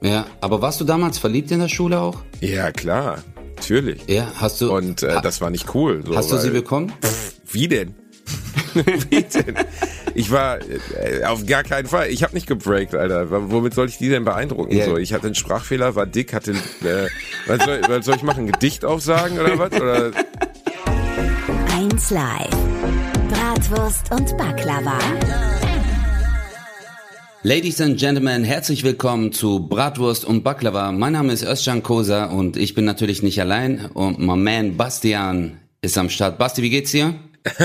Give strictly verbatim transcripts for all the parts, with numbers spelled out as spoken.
Ja, aber warst du damals verliebt in der Schule auch? Ja, klar. Natürlich. Ja, hast du... Und äh, das war nicht cool. So, hast du weil, sie bekommen? Pff, wie denn? Wie denn? Ich war äh, auf gar keinen Fall. Ich habe nicht gebreakt, Alter. Womit soll ich die denn beeindrucken? Yeah. So, ich hatte einen Sprachfehler, war dick, hatte... Äh, was, soll, was soll ich machen? Ein Gedicht aufsagen oder was? Oder... eins Live. Bratwurst und Baklava. Ladies and Gentlemen, herzlich willkommen zu Bratwurst und Baklava. Mein Name ist Özcan Kosa und ich bin natürlich nicht allein. Und mein Man Bastian ist am Start. Basti, wie geht's dir?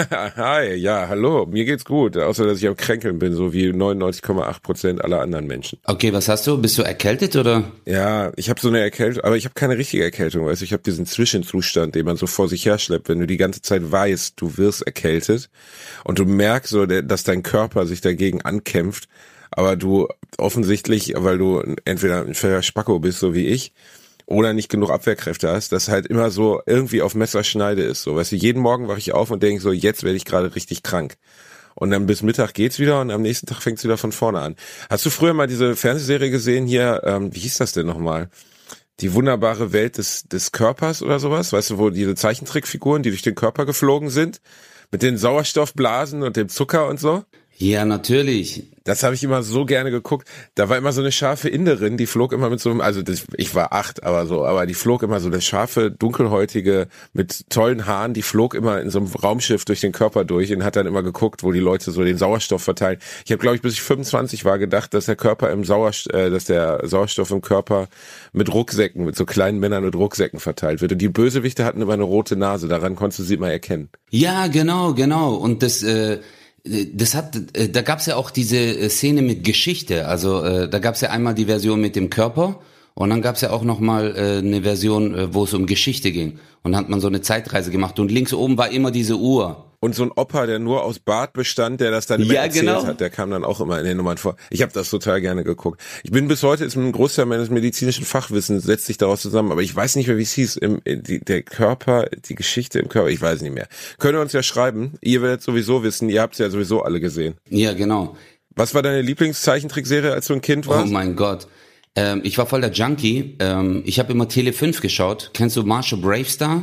Hi, ja, hallo. Mir geht's gut, außer dass ich am Kränkeln bin, so wie neunundneunzig Komma acht Prozent aller anderen Menschen. Okay, was hast du? Bist du erkältet oder? Ja, ich habe so eine Erkältung, aber ich habe keine richtige Erkältung, weißt du, ich habe diesen Zwischenzustand, den man so vor sich her schleppt, wenn du die ganze Zeit weißt, du wirst erkältet und du merkst so, dass dein Körper sich dagegen ankämpft, aber du offensichtlich, weil du entweder ein fairer Spacko bist, so wie ich, oder nicht genug Abwehrkräfte hast, das halt immer so irgendwie auf Messerschneide ist. So, weißt du, jeden Morgen wache ich auf und denke so, jetzt werde ich gerade richtig krank. Und dann bis Mittag geht's wieder und am nächsten Tag fängt's wieder von vorne an. Hast du früher mal diese Fernsehserie gesehen hier, ähm, wie hieß das denn nochmal? Die wunderbare Welt des, des Körpers oder sowas? Weißt du, wo diese Zeichentrickfiguren, die durch den Körper geflogen sind, mit den Sauerstoffblasen und dem Zucker und so? Ja, natürlich. Das habe ich immer so gerne geguckt. Da war immer so eine scharfe Inderin, die flog immer mit so einem, also das, ich war acht, aber so, aber die flog immer so eine scharfe, dunkelhäutige, mit tollen Haaren, die flog immer in so einem Raumschiff durch den Körper durch und hat dann immer geguckt, wo die Leute so den Sauerstoff verteilen. Ich habe, glaube ich, bis ich fünfundzwanzig war gedacht, dass der Körper im Sauerstoff, äh, dass der Sauerstoff im Körper mit Rucksäcken, mit so kleinen Männern mit Rucksäcken verteilt wird. Und die Bösewichte hatten immer eine rote Nase, daran konntest du sie immer erkennen. Ja, genau, genau. Und das, äh, Das hat, da gab's ja auch diese Szene mit Geschichte. Also äh, da gab's ja einmal die Version mit dem Körper und dann gab's ja auch noch mal äh, eine Version, äh, wo es um Geschichte ging. Und dann hat man so eine Zeitreise gemacht und links oben war immer diese Uhr. Und so ein Opa, der nur aus Bart bestand, der das dann immer ja, erzählt genau. hat, der kam dann auch immer in den Nummern vor. Ich habe das total gerne geguckt. Ich bin bis heute, ist ein Großteil meines medizinischen Fachwissens setzt sich daraus zusammen, aber ich weiß nicht mehr, wie es hieß. Im, die, der Körper, die Geschichte im Körper, ich weiß nicht mehr. Könnt ihr uns ja schreiben, ihr werdet sowieso wissen, ihr habt es ja sowieso alle gesehen. Ja, genau. Was war deine Lieblingszeichentrickserie, als du ein Kind warst? Oh mein Gott. Ähm, ich war voll der Junkie. Ähm, ich habe immer Tele fünf geschaut. Kennst du Marshall Bravestar?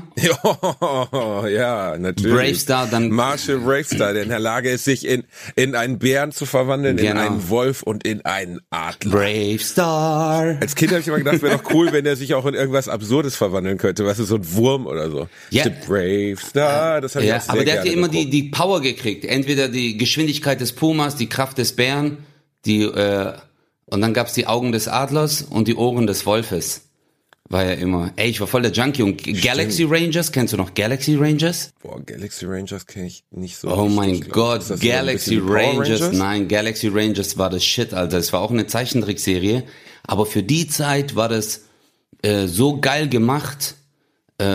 Ja, ja, natürlich. Bravestar, dann Marshall Bravestar, der in der Lage ist, sich in in einen Bären zu verwandeln, genau. In einen Wolf und in einen Adler. Bravestar. Als Kind habe ich immer gedacht, wäre doch cool, wenn er sich auch in irgendwas Absurdes verwandeln könnte, weißt du, so ein Wurm oder so. Ja. The Bravestar, das habe ja, ich auch sehr aber der hat ja immer geguckt. die die Power gekriegt. Entweder die Geschwindigkeit des Pumas, die Kraft des Bären, die äh, und dann gab's die Augen des Adlers und die Ohren des Wolfes. War ja immer. Ey, ich war voll der Junkie. Und Galaxy Rangers, kennst du noch Galaxy Rangers? Boah, Galaxy Rangers kenne ich nicht so. Oh richtig, mein glaub. Gott, das Galaxy so ein Rangers. Rangers? Nein, Galaxy Rangers war das Shit, Alter. Es war auch eine Zeichentrickserie. Aber für die Zeit war das äh, so geil gemacht. Äh,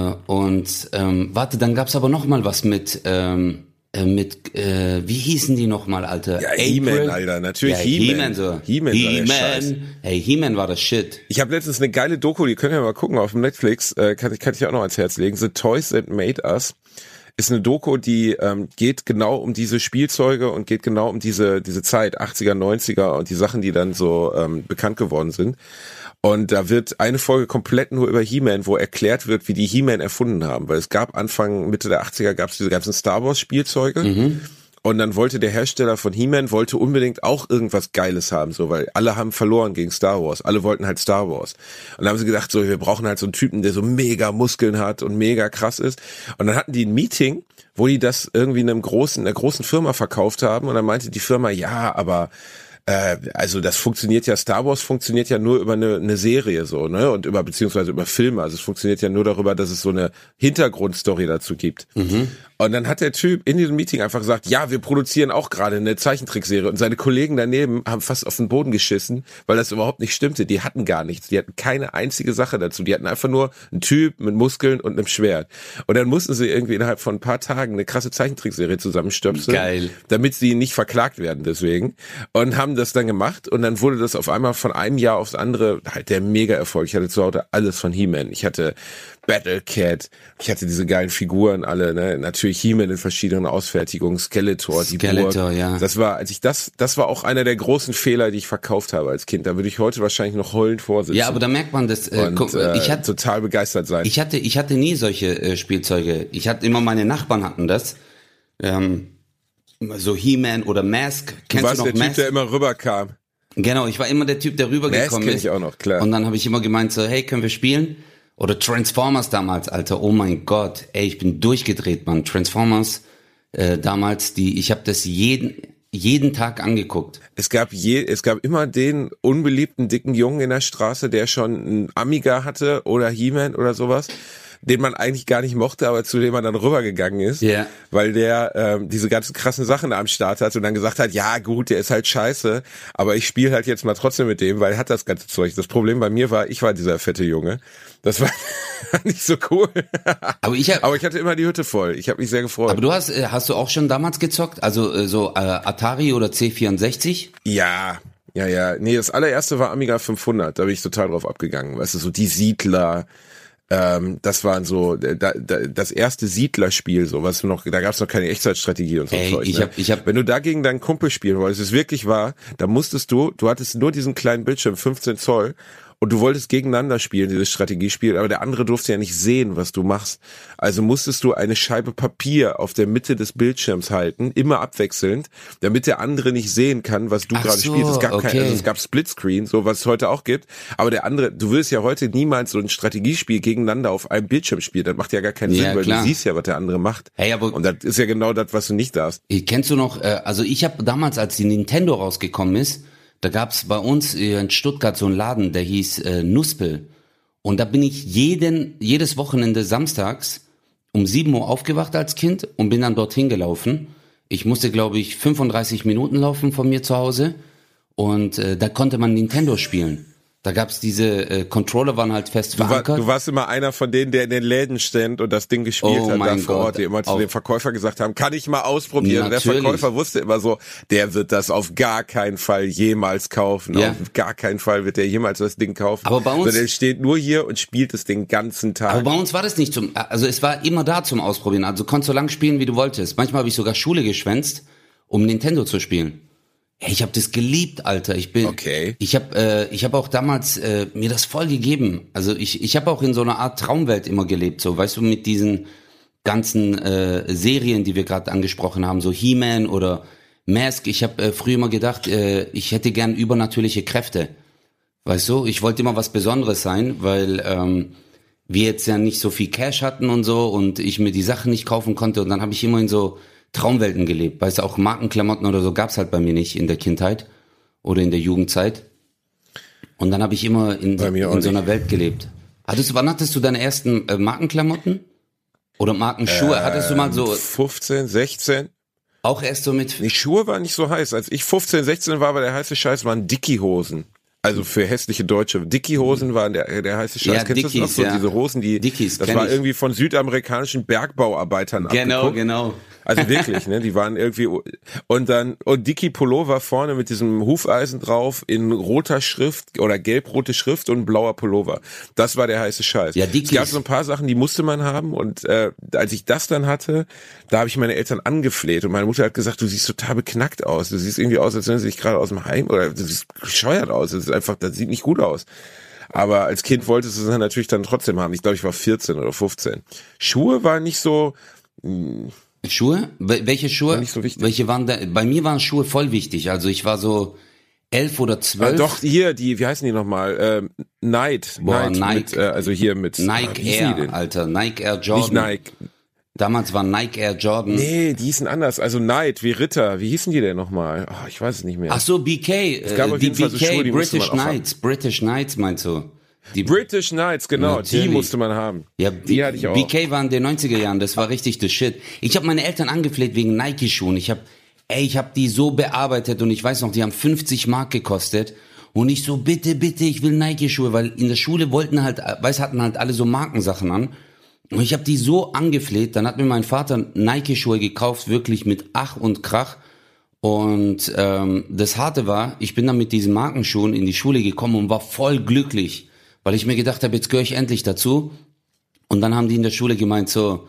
und ähm, warte, dann gab's aber noch mal was mit... Ähm, mit, äh, wie hießen die nochmal, Alter? Ja, He-Man, Alter, natürlich ja, He-Man. He-Man, so. He-Man, He-Man. Hey, He-Man war das Shit. Ich habe letztens eine geile Doku, die könnt ihr mal gucken auf Netflix, äh, kann, kann ich auch noch ans Herz legen. The Toys That Made Us ist eine Doku, die ähm, geht genau um diese Spielzeuge und geht genau um diese diese Zeit, achtziger, neunziger und die Sachen, die dann so ähm, bekannt geworden sind. Und da wird eine Folge komplett nur über He-Man, wo erklärt wird, wie die He-Man erfunden haben. Weil es gab Anfang, Mitte der achtziger gab es diese ganzen Star Wars Spielzeuge. Mhm. Und dann wollte der Hersteller von He-Man wollte unbedingt auch irgendwas Geiles haben, so, weil alle haben verloren gegen Star Wars. Alle wollten halt Star Wars. Und dann haben sie gedacht, so, wir brauchen halt so einen Typen, der so mega Muskeln hat und mega krass ist. Und dann hatten die ein Meeting, wo die das irgendwie einem großen, einer großen Firma verkauft haben. Und dann meinte die Firma, ja, aber äh, also das funktioniert ja, Star Wars funktioniert ja nur über eine, eine Serie so, ne, und über, beziehungsweise über Filme, also es funktioniert ja nur darüber, dass es so eine Hintergrundstory dazu gibt. Mhm. Und dann hat der Typ in diesem Meeting einfach gesagt, ja, wir produzieren auch gerade eine Zeichentrickserie. Und seine Kollegen daneben haben fast auf den Boden geschissen, weil das überhaupt nicht stimmte. Die hatten gar nichts. Die hatten keine einzige Sache dazu. Die hatten einfach nur einen Typ mit Muskeln und einem Schwert. Und dann mussten sie irgendwie innerhalb von ein paar Tagen eine krasse Zeichentrickserie zusammenstöpseln. Geil. Damit sie nicht verklagt werden deswegen. Und haben das dann gemacht. Und dann wurde das auf einmal von einem Jahr aufs andere halt der Mega-Erfolg. Ich hatte zu Hause alles von He-Man. Ich hatte Battle Cat. Ich hatte diese geilen Figuren alle, ne. Natürlich natürlich He-Man in verschiedenen Ausfertigungen, Skeletor, die Skeletor, Burg. ja. Das war, als ich das, das war auch einer der großen Fehler, die ich verkauft habe als Kind. Da würde ich heute wahrscheinlich noch heulend vorsitzen. Ja, aber da merkt man das. Äh, und, guck, äh, ich hatte total begeistert sein. Ich hatte, ich hatte nie solche äh, Spielzeuge. Ich hatte immer, meine Nachbarn hatten das. Ähm, so He-Man oder Mask. Du Kennst warst du noch der Typ, Mask? der immer rüberkam. Genau, ich war immer der Typ, der rübergekommen kenn ist. ich auch noch, klar. Und dann habe ich immer gemeint so, hey, können wir spielen? Oder Transformers damals, Alter. Oh mein Gott, ey, ich bin durchgedreht, Mann. Transformers äh, damals, die, ich habe das jeden jeden Tag angeguckt. Es gab je, es gab immer den unbeliebten dicken Jungen in der Straße, der schon einen Amiga hatte oder He-Man oder sowas, den man eigentlich gar nicht mochte, aber zu dem man dann rübergegangen ist, Ja. weil der ähm, diese ganzen krassen Sachen am Start hat und dann gesagt hat, ja gut, der ist halt scheiße, aber ich spiele halt jetzt mal trotzdem mit dem, weil er hat das ganze Zeug. Das Problem bei mir war, ich war dieser fette Junge. Das war nicht so cool. Aber ich, hab, aber ich hatte immer die Hütte voll. Ich habe mich sehr gefreut. aber du hast, äh, hast du auch schon damals gezockt? Also äh, so äh, Atari oder C vierundsechzig? Ja, ja, ja. Nee, das allererste war Amiga fünfhundert. Da bin ich total drauf abgegangen. Weißt du, so die Siedler. Ähm, das waren so da, da, das erste Siedlerspiel, so was noch, da gab es noch keine Echtzeitstrategie und so. Ey, Zeug, ich ne? hab, ich hab, Wenn du da gegen deinen Kumpel spielen wolltest, es wirklich war, da musstest du, du hattest nur diesen kleinen Bildschirm, fünfzehn Zoll, und du wolltest gegeneinander spielen, dieses Strategiespiel, aber der andere durfte ja nicht sehen, was du machst. Also musstest du eine Scheibe Papier auf der Mitte des Bildschirms halten, immer abwechselnd, damit der andere nicht sehen kann, was du Ach gerade so, spielst. Es gab okay. kein, also es gab Splitscreen, so was es heute auch gibt, aber der andere, du willst ja heute niemals so ein Strategiespiel gegeneinander auf einem Bildschirm spielen. Das macht ja gar keinen Ja, Sinn, weil klar. du siehst ja, was der andere macht. Hey, aber und das ist ja genau das, was du nicht darfst. kennst du noch, äh, also ich habe damals, als die Nintendo rausgekommen ist, da gab's bei uns in Stuttgart so einen Laden, der hieß äh, Nuspel. Und da bin ich jeden, jedes Wochenende samstags um sieben Uhr aufgewacht als Kind und bin dann dorthin gelaufen. Ich musste, glaube ich, fünfunddreißig Minuten laufen von mir zu Hause. Und äh, da konnte man Nintendo spielen. Da gab's diese äh, Controller, waren halt fest Du, war, verankert. du warst immer einer von denen, der in den Läden stand und das Ding gespielt Oh hat mein da vor Gott. Ort, die immer zu Auf- dem Verkäufer gesagt haben, kann ich mal ausprobieren? Und der Natürlich. Verkäufer wusste immer so, der wird das auf gar keinen Fall jemals kaufen. Ja. Auf gar keinen Fall wird der jemals das Ding kaufen. Aber bei uns- So, der steht nur hier und spielt es den ganzen Tag. Aber bei uns war das nicht zum, also es war immer da zum Ausprobieren. Also konntest so lang spielen, wie du wolltest. Manchmal habe ich sogar Schule geschwänzt, um Nintendo zu spielen. Ja, ich habe das geliebt, Alter. Ich bin, Okay. Ich habe, äh, ich habe auch damals äh, mir das voll gegeben. Also ich, ich habe auch in so einer Art Traumwelt immer gelebt. So, weißt du, mit diesen ganzen äh, Serien, die wir gerade angesprochen haben, so He-Man oder Mask. Ich habe äh, früher immer gedacht, äh, ich hätte gern übernatürliche Kräfte. Weißt du, ich wollte immer was Besonderes sein, weil ähm, wir jetzt ja nicht so viel Cash hatten und so und ich mir die Sachen nicht kaufen konnte und dann habe ich immer in so Traumwelten gelebt. Weißt du, auch Markenklamotten oder so gab's halt bei mir nicht in der Kindheit oder in der Jugendzeit. Und dann habe ich immer in, Bei mir auch in so nicht. einer Welt gelebt. Hattest du, wann hattest du deine ersten äh, Markenklamotten? Oder Markenschuhe? Hattest du mal so, fünfzehn, sechzehn? auch erst so mit, Die Schuhe waren nicht so heiß. Als ich fünfzehn, sechzehn war, war der heiße Scheiß, waren Dickie-Hosen. Also für hässliche Deutsche. Dickie-Hosen waren der, der heiße Scheiß. Ja, Kennst du das noch? Dickies, So ja. diese Hosen, die, Dickies, das kenn war ich. irgendwie von südamerikanischen Bergbauarbeitern genau, abgeguckt. genau. Also wirklich, ne, die waren irgendwie, und dann, und Dickie Pullover vorne mit diesem Hufeisen drauf in roter Schrift oder gelb-rote Schrift und ein blauer Pullover. Das war der heiße Scheiß. Ja, es Dickies. gab so ein paar Sachen, die musste man haben und äh, als ich das dann hatte, da habe ich meine Eltern angefleht und meine Mutter hat gesagt, du siehst total beknackt aus. Du siehst irgendwie aus, als wenn sie dich gerade aus dem Heim, oder du siehst bescheuert aus. Das ist einfach, das sieht nicht gut aus. Aber als Kind wolltest du es dann natürlich dann trotzdem haben. Ich glaube, ich war vierzehn oder fünfzehn. Schuhe waren nicht so, Schuhe? Wel- Welche Schuhe? War nicht so wichtig. Welche waren da? Bei mir waren Schuhe voll wichtig. Also ich war so elf oder äh, zwölf. doch hier, die, wie heißen die nochmal? Ähm, Night. Boah, Night. Nike. Mit, äh, also hier mit ah, Nike wie hießen die Air, denn? Alter. Nike Air Jordan. Nicht Nike. Damals war Nike Air Jordan. Nee, die hießen anders. Also Night, wie Ritter. Wie hießen die denn nochmal? Oh, ich weiß es nicht mehr. Ach so, B K. Es gab auf die jeden Fall B so K, Schuhe, die musste British man auch haben. Knights. British Knights meinst du? Die British Knights, genau. Natürlich. Die musste man haben. Ja, die hatte ich auch. B K war in den neunziger Jahren, das war richtig the shit. Ich habe meine Eltern angefleht wegen Nike-Schuhen. Ich habe, ey, ich habe die so bearbeitet und ich weiß noch, die haben fünfzig Mark gekostet. Und ich so, bitte, bitte, ich will Nike-Schuhe, weil in der Schule wollten halt, weiß, hatten halt alle so Markensachen an. Und ich habe die so angefleht, dann hat mir mein Vater Nike-Schuhe gekauft, wirklich mit Ach und Krach. Und ähm, das Harte war, ich bin dann mit diesen Markenschuhen in die Schule gekommen und war voll glücklich, weil ich mir gedacht habe, jetzt gehöre ich endlich dazu. Und dann haben die in der Schule gemeint so,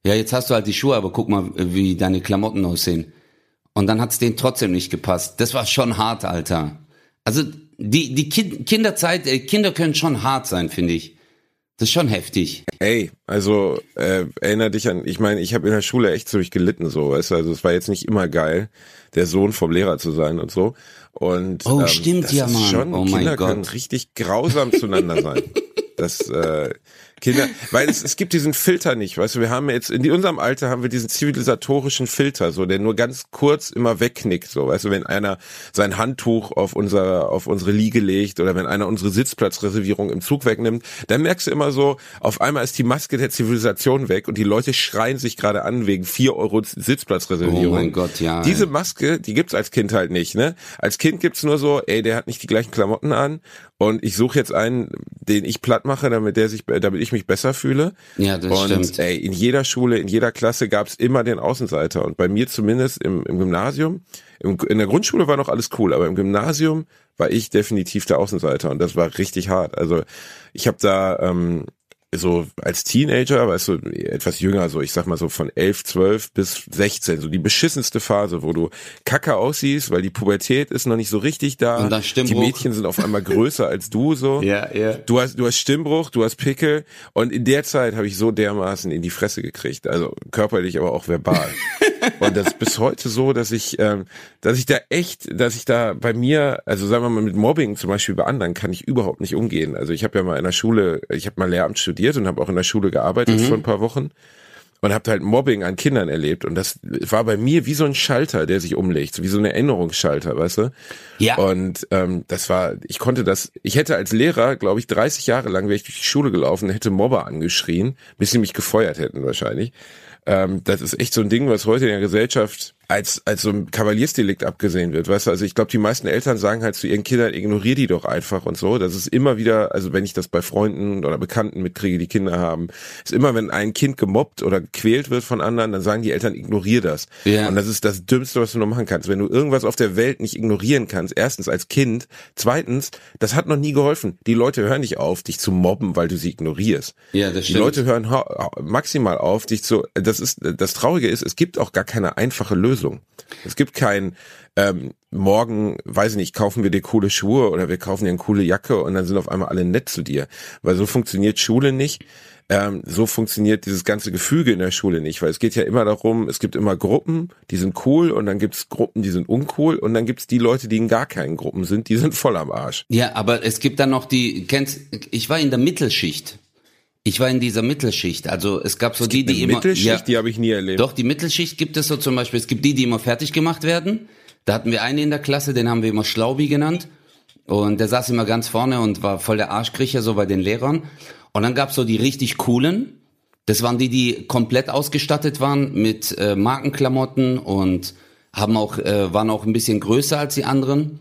ja, jetzt hast du halt die Schuhe, aber guck mal, wie deine Klamotten aussehen. Und dann hat's denen trotzdem nicht gepasst. Das war schon hart, Alter. Also die die kind, Kinderzeit, äh, Kinder können schon hart sein, finde ich. Das ist schon heftig. Ey, also äh, erinnere dich an, ich meine, ich habe in der Schule echt so gelitten, so, weißt du, also es war jetzt nicht immer geil, der Sohn vom Lehrer zu sein und so. Und oh, ähm, stimmt das ja, ist Mann. schon, Oh Kinder mein Gott. können richtig grausam zueinander sein. Das äh, Kinder, weil es, es gibt diesen Filter nicht, weißt du, wir haben jetzt, in unserem Alter haben wir diesen zivilisatorischen Filter, so, der nur ganz kurz immer wegknickt, so, weißt du, wenn einer sein Handtuch auf unser, auf unsere Liege legt oder wenn einer unsere Sitzplatzreservierung im Zug wegnimmt, dann merkst du immer so, auf einmal ist die Maske der Zivilisation weg und die Leute schreien sich gerade an wegen vier Euro Sitzplatzreservierung. Oh mein Gott, ja. Diese Maske, die gibt's als Kind halt nicht, ne? Als Kind gibt's nur so, ey, der hat nicht die gleichen Klamotten an und ich suche jetzt einen, den ich platt mache, damit der sich, damit ich mich besser fühle. Ja, das und, stimmt. Ey, in jeder Schule, in jeder Klasse gab's immer den Außenseiter und bei mir zumindest im, im Gymnasium, im, in der Grundschule war noch alles cool, aber im Gymnasium war ich definitiv der Außenseiter und das war richtig hart. Also ich habe da ähm, so als Teenager, weißt du, etwas jünger, so ich sag mal so von elf, zwölf bis sechzehn, so die beschissenste Phase, wo du kacke aussiehst, weil die Pubertät ist noch nicht so richtig da. Und dann Stimmbruch. Die Mädchen sind auf einmal größer als du, so. Ja, ja. Du hast, du hast Stimmbruch, du hast Pickel und in der Zeit habe ich so dermaßen in die Fresse gekriegt, also körperlich, aber auch verbal. Und das ist bis heute so, dass ich, ähm, dass ich da echt, dass ich da bei mir, also sagen wir mal mit Mobbing zum Beispiel bei anderen kann ich überhaupt nicht umgehen. Also ich habe ja mal in der Schule, ich habe mal Lehramt studiert und habe auch in der Schule gearbeitet mhm. vor ein paar Wochen und habe halt Mobbing an Kindern erlebt und das war bei mir wie so ein Schalter, der sich umlegt, wie so ein Erinnerungsschalter, weißt du? Ja. Und ähm, das war, ich konnte das, ich hätte als Lehrer, glaube ich, dreißig Jahre lang wäre ich durch die Schule gelaufen, hätte Mobber angeschrien, bis sie mich gefeuert hätten wahrscheinlich. Ähm, das ist echt so ein Ding, was heute in der Gesellschaft als als so ein Kavaliersdelikt abgesehen wird, weißt du, also ich glaube, die meisten Eltern sagen halt zu ihren Kindern, ignorier die doch einfach und so, das ist immer wieder, also wenn ich das bei Freunden oder Bekannten mitkriege, die Kinder haben, ist immer, wenn ein Kind gemobbt oder gequält wird von anderen, dann sagen die Eltern, ignorier das. Ja. Und das ist das Dümmste, was du noch machen kannst, wenn du irgendwas auf der Welt nicht ignorieren kannst, erstens als Kind, zweitens, das hat noch nie geholfen, die Leute hören nicht auf, dich zu mobben, weil du sie ignorierst. Ja, das stimmt. Die Leute hören maximal auf, dich zu, das ist, das Traurige ist, es gibt auch gar keine einfache Lösung. Es gibt kein ähm, morgen, weiß ich nicht, kaufen wir dir coole Schuhe oder wir kaufen dir eine coole Jacke und dann sind auf einmal alle nett zu dir. Weil so funktioniert Schule nicht. Ähm, so funktioniert dieses ganze Gefüge in der Schule nicht, weil es geht ja immer darum, es gibt immer Gruppen, die sind cool und dann gibt's Gruppen, die sind uncool und dann gibt's die Leute, die in gar keinen Gruppen sind, die sind voll am Arsch. Ja, aber es gibt dann noch die, kennst, ich war in der Mittelschicht. Ich war in dieser Mittelschicht, also es gab so es die, die immer... Mittelschicht, ja, die habe ich nie erlebt. Doch, die Mittelschicht gibt es so zum Beispiel, es gibt die, die immer fertig gemacht werden. Da hatten wir einen in der Klasse, den haben wir immer Schlaubi genannt. Und der saß immer ganz vorne und war voll der Arschkriecher so bei den Lehrern. Und dann gab's so die richtig coolen. Das waren die, die komplett ausgestattet waren mit äh, Markenklamotten und haben auch äh, waren auch ein bisschen größer als die anderen.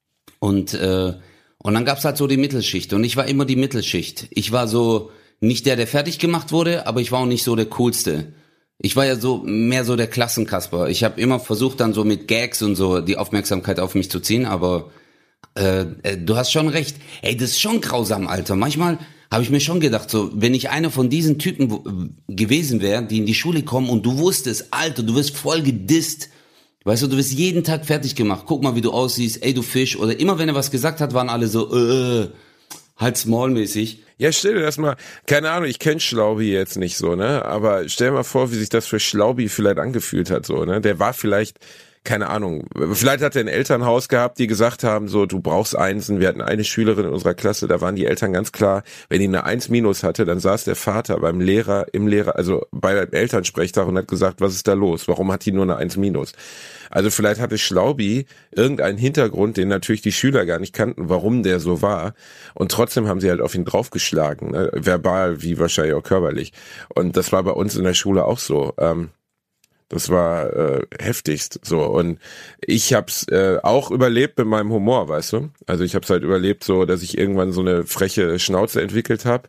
Und äh, und dann gab's halt so die Mittelschicht. Und ich war immer die Mittelschicht. Ich war so... Nicht der, der fertig gemacht wurde, aber ich war auch nicht so der Coolste. Ich war ja so mehr so der Klassenkasper. Ich habe immer versucht, dann so mit Gags und so die Aufmerksamkeit auf mich zu ziehen, aber äh, äh, du hast schon recht. Ey, das ist schon grausam, Alter. Manchmal habe ich mir schon gedacht, so wenn ich einer von diesen Typen w- gewesen wäre, die in die Schule kommen und du wusstest, Alter, du wirst voll gedisst. Weißt du, du wirst jeden Tag fertig gemacht. Guck mal, wie du aussiehst. Ey, du Fisch. Oder immer, wenn er was gesagt hat, waren alle so, äh, halt smallmäßig. Ja, stell dir das mal, keine Ahnung, ich kenn Schlaubi jetzt nicht so, ne, aber stell dir mal vor, wie sich das für Schlaubi vielleicht angefühlt hat, so, ne, der war vielleicht, keine Ahnung, vielleicht hat er ein Elternhaus gehabt, die gesagt haben, so, du brauchst Einsen, wir hatten eine Schülerin in unserer Klasse, da waren die Eltern ganz klar, wenn die eine Eins minus hatte, dann saß der Vater beim Lehrer, im Lehrer, also bei der Elternsprechtag und hat gesagt, was ist da los, warum hat die nur eine Eins minus? Also vielleicht hatte Schlaubi irgendeinen Hintergrund, den natürlich die Schüler gar nicht kannten, warum der so war. Und trotzdem haben sie halt auf ihn draufgeschlagen, ne? Verbal wie wahrscheinlich auch körperlich. Und das war bei uns in der Schule auch so. Ähm, das war äh, heftigst so. Und ich hab's äh, auch überlebt mit meinem Humor, weißt du? Also ich hab's halt überlebt so, dass ich irgendwann so eine freche Schnauze entwickelt habe.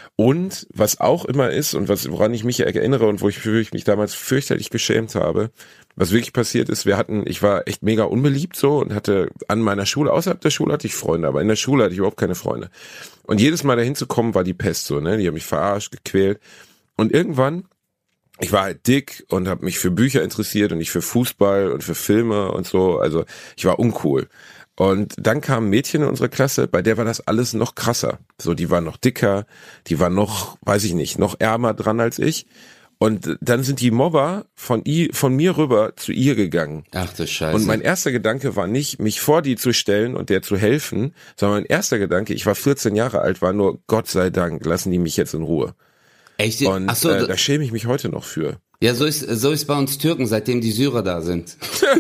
Und was auch immer ist und was woran ich mich erinnere und wo ich, wo ich mich damals fürchterlich geschämt habe, was wirklich passiert ist, wir hatten, ich war echt mega unbeliebt so und hatte an meiner Schule, außerhalb der Schule hatte ich Freunde, aber in der Schule hatte ich überhaupt keine Freunde. Und jedes Mal dahin zu kommen war die Pest so, ne? Die haben mich verarscht, gequält. Und irgendwann ich war halt dick und habe mich für Bücher interessiert und nicht für Fußball und für Filme und so. Also ich war uncool. Und dann kam ein Mädchen in unsere Klasse, bei der war das alles noch krasser. So, die war noch dicker, die war noch, weiß ich nicht, noch ärmer dran als ich. Und dann sind die Mobber von, i, von mir rüber zu ihr gegangen. Ach du Scheiße. Und mein erster Gedanke war nicht, mich vor die zu stellen und der zu helfen, sondern mein erster Gedanke, ich war vierzehn Jahre alt, war nur, Gott sei Dank, lassen die mich jetzt in Ruhe. Echt? Und Ach so, äh, da schäme ich mich heute noch für. Ja, so ist so ist bei uns Türken, seitdem die Syrer da sind.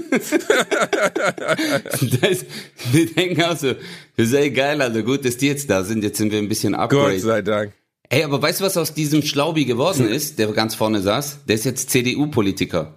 das, wir denken auch so, wir sind geil, also gut, dass die jetzt da sind, jetzt sind wir ein bisschen upgrade. Gott sei Dank. Ey, aber weißt du, was aus diesem Schlaubi geworden ist, der ganz vorne saß? Der ist jetzt C D U-Politiker.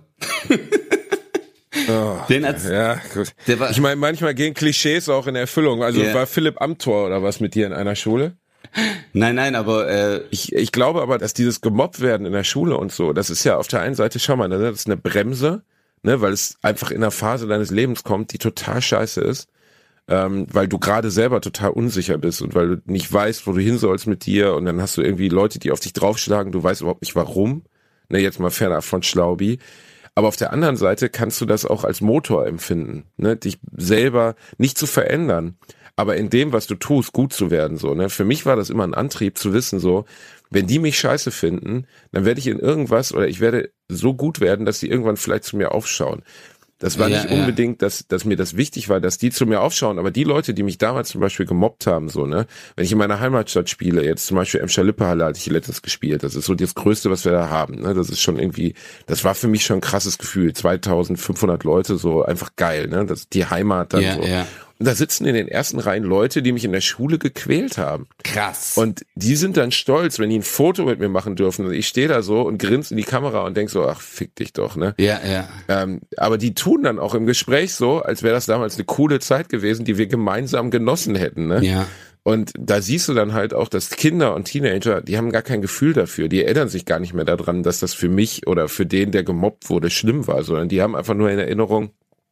Oh, Den hat's, ja, gut. Der war, ich meine, manchmal gehen Klischees auch in Erfüllung. Also yeah. War Philipp Amthor oder was mit dir in einer Schule? Nein, nein, aber äh, ich, ich glaube aber, dass dieses gemobbt werden in der Schule und so, das ist ja auf der einen Seite, schau mal, das ist eine Bremse, ne, weil es einfach in einer Phase deines Lebens kommt, die total scheiße ist, ähm, weil du gerade selber total unsicher bist und weil du nicht weißt, wo du hin sollst mit dir und dann hast du irgendwie Leute, die auf dich draufschlagen, du weißt überhaupt nicht warum, ne, jetzt mal fernab von Schlaubi. Aber auf der anderen Seite kannst du das auch als Motor empfinden, ne, dich selber nicht zu verändern, aber in dem, was du tust, gut zu werden, so, ne. Für mich war das immer ein Antrieb zu wissen, so, wenn die mich scheiße finden, dann werde ich in irgendwas oder ich werde so gut werden, dass sie irgendwann vielleicht zu mir aufschauen. Das war ja, nicht ja. unbedingt, dass, dass mir das wichtig war, dass die zu mir aufschauen, aber die Leute, die mich damals zum Beispiel gemobbt haben, so, ne, wenn ich in meiner Heimatstadt spiele, jetzt zum Beispiel Emscher-Lippe-Halle hatte ich letztens gespielt, das ist so das Größte, was wir da haben, ne, das ist schon irgendwie, das war für mich schon ein krasses Gefühl, zweitausendfünfhundert Leute, so einfach geil, ne, das ist die Heimat dann ja, so. Ja. Und da sitzen in den ersten Reihen Leute, die mich in der Schule gequält haben. Krass. Und die sind dann stolz, wenn die ein Foto mit mir machen dürfen. Und ich stehe da so und grinse in die Kamera und denk so, ach, fick dich doch, ne? Ja, ja. Ähm, aber die tun dann auch im Gespräch so, als wäre das damals eine coole Zeit gewesen, die wir gemeinsam genossen hätten, ne? Ja. Und da siehst du dann halt auch, dass Kinder und Teenager, die haben gar kein Gefühl dafür. Die erinnern sich gar nicht mehr daran, dass das für mich oder für den, der gemobbt wurde, schlimm war, sondern die haben einfach nur in Erinnerung,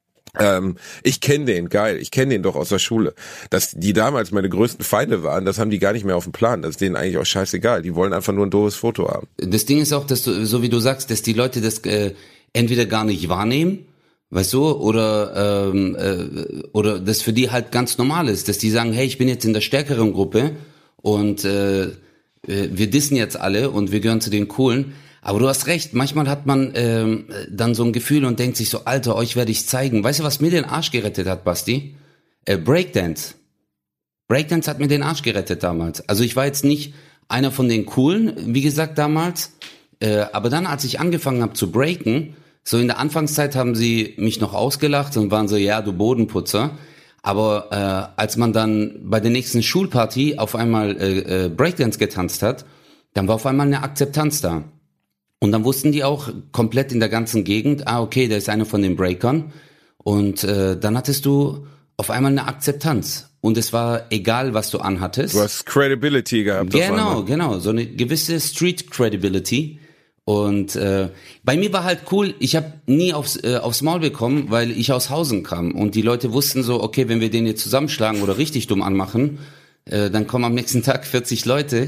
Ähm, ich kenne den, geil, ich kenne den doch aus der Schule. Dass die damals meine größten Feinde waren, das haben die gar nicht mehr auf dem Plan. Das ist denen eigentlich auch scheißegal. Die wollen einfach nur ein doofes Foto haben. Das Ding ist auch, dass du, so wie du sagst, dass die Leute das äh, entweder gar nicht wahrnehmen, weißt du, oder ähm, äh, oder das für die halt ganz normal ist, dass die sagen, hey, ich bin jetzt in der stärkeren Gruppe und äh, wir dissen jetzt alle und wir gehören zu den Coolen. Aber du hast recht, manchmal hat man ähm, dann so ein Gefühl und denkt sich so, Alter, euch werde ich zeigen. Weißt du, was mir den Arsch gerettet hat, Basti? Äh, Breakdance. Breakdance hat mir den Arsch gerettet damals. Also ich war jetzt nicht einer von den Coolen, wie gesagt, damals. Äh, aber dann, als ich angefangen habe zu breaken, so in der Anfangszeit haben sie mich noch ausgelacht und waren so, ja, du Bodenputzer. Aber äh, als man dann bei der nächsten Schulparty auf einmal äh, äh, Breakdance getanzt hat, dann war auf einmal eine Akzeptanz da. Und dann wussten die auch komplett in der ganzen Gegend, ah, okay, der ist einer von den Breakern. Und äh, dann hattest du auf einmal eine Akzeptanz. Und es war egal, was du anhattest. Du hast Credibility gehabt. Genau, genau, so eine gewisse Street Credibility. Und äh, bei mir war halt cool, ich habe nie aufs, äh, aufs Maul bekommen, weil ich aus Hausen kam. Und die Leute wussten so, okay, wenn wir den jetzt zusammenschlagen oder richtig dumm anmachen, äh, dann kommen am nächsten Tag vierzig Leute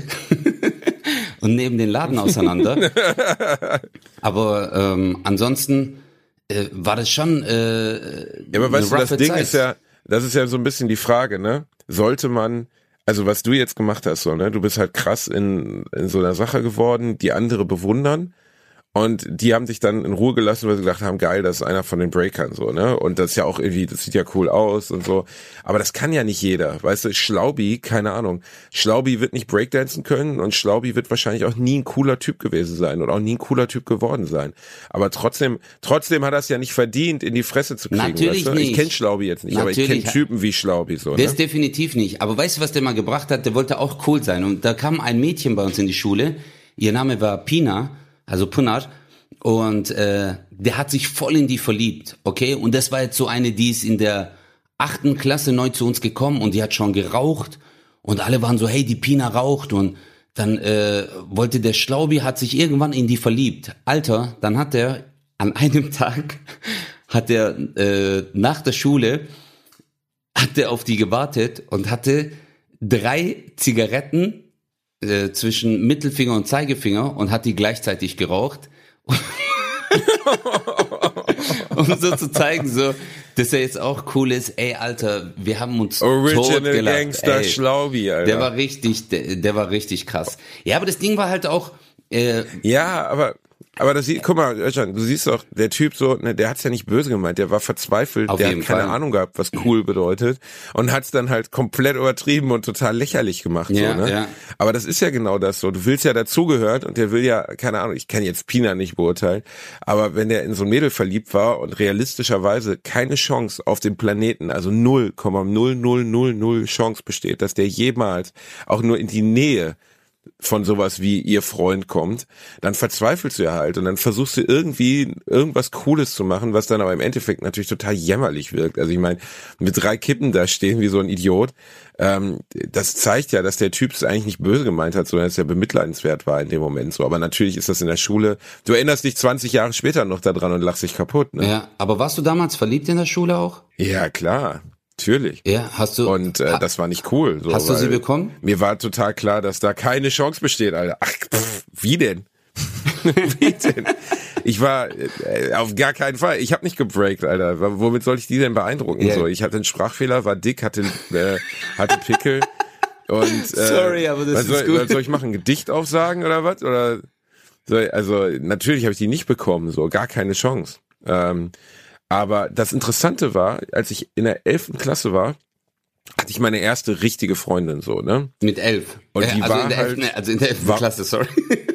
und nehmen den Laden auseinander. Aber ähm, ansonsten äh, war das schon äh, ja, aber weißt du, das Ding Zeit. ist ja, das ist ja so ein bisschen die Frage, ne? Sollte man, also was du jetzt gemacht hast, so, ne? Du bist halt krass in, in so einer Sache geworden, die andere bewundern. Und die haben sich dann in Ruhe gelassen, weil sie gedacht haben, geil, das ist einer von den Breakern, so, ne? Und das ist ja auch irgendwie, das sieht ja cool aus und so. Aber das kann ja nicht jeder, weißt du? Schlaubi, keine Ahnung. Schlaubi wird nicht Breakdancen können und Schlaubi wird wahrscheinlich auch nie ein cooler Typ gewesen sein und auch nie ein cooler Typ geworden sein. Aber trotzdem, trotzdem hat er es ja nicht verdient, in die Fresse zu kriegen, Natürlich weißt du? nicht. Ich kenne Schlaubi jetzt nicht, Natürlich. aber ich kenne Typen wie Schlaubi, so, Das ne? definitiv nicht. Aber weißt du, was der mal gebracht hat? Der wollte auch cool sein. Und da kam ein Mädchen bei uns in die Schule. Ihr Name war Pina, also Punar. Und äh, der hat sich voll in die verliebt, okay? Und das war jetzt so eine, die ist in der achten Klasse neu zu uns gekommen und die hat schon geraucht. Und alle waren so, hey, die Pina raucht. Und dann äh, wollte der Schlaubi, hat sich irgendwann in die verliebt. Alter, dann hat er an einem Tag, hat er äh, nach der Schule, hat er auf die gewartet und hatte drei Zigaretten äh, zwischen Mittelfinger und Zeigefinger und hat die gleichzeitig geraucht. Um so zu zeigen, so, dass er jetzt auch cool ist. Ey, Alter, wir haben uns Original totgelacht. Gangster Ey, Schlaubi, Alter. Der war richtig, der, der war richtig krass. Ja, aber das Ding war halt auch, äh, ja, aber aber das sieht, guck mal, Özcan, du siehst doch, der Typ so, ne, der hat's ja nicht böse gemeint, der war verzweifelt, Auf der jeden hat keine Fall. Ahnung gehabt, was cool bedeutet und hat's dann halt komplett übertrieben und total lächerlich gemacht, Ja, so, ne? ja. Aber das ist ja genau das so, du willst ja dazugehört und der will ja, keine Ahnung, ich kann jetzt Pina nicht beurteilen, aber wenn der in so ein Mädel verliebt war und realistischerweise keine Chance auf dem Planeten, also null Komma null null null null Chance besteht, dass der jemals auch nur in die Nähe von sowas wie ihr Freund kommt, dann verzweifelst du ja halt und dann versuchst du irgendwie irgendwas Cooles zu machen, was dann aber im Endeffekt natürlich total jämmerlich wirkt. Also ich meine, mit drei Kippen da stehen wie so ein Idiot, ähm, das zeigt ja, dass der Typ es eigentlich nicht böse gemeint hat, sondern dass er bemitleidenswert war in dem Moment so. Aber natürlich ist das in der Schule, du erinnerst dich zwanzig Jahre später noch daran und lachst dich kaputt, ne? ja, aber warst du damals verliebt in der Schule auch? Ja, klar. Natürlich. Ja, hast du. Und äh, ha, das war nicht cool. So, hast du sie weil bekommen? Mir war total klar, dass da keine Chance besteht, Alter. Ach, pff, wie denn? Wie denn? Ich war äh, auf gar keinen Fall. Ich habe nicht gebreakt, Alter. W- Womit soll ich die denn beeindrucken? Yeah. So, ich hatte einen Sprachfehler, war dick, hatte äh, hatte Pickel und äh, Sorry, aber das was ist soll, gut. Was soll ich machen? Ein Gedicht aufsagen oder was? Oder so, also natürlich habe ich die nicht bekommen, so gar keine Chance. Ähm, aber das Interessante war, als ich in der elften Klasse war, hatte ich meine erste richtige Freundin so, ne? Mit elf. Und äh, die also war in der halt, elften, also in der elften war, Klasse, sorry.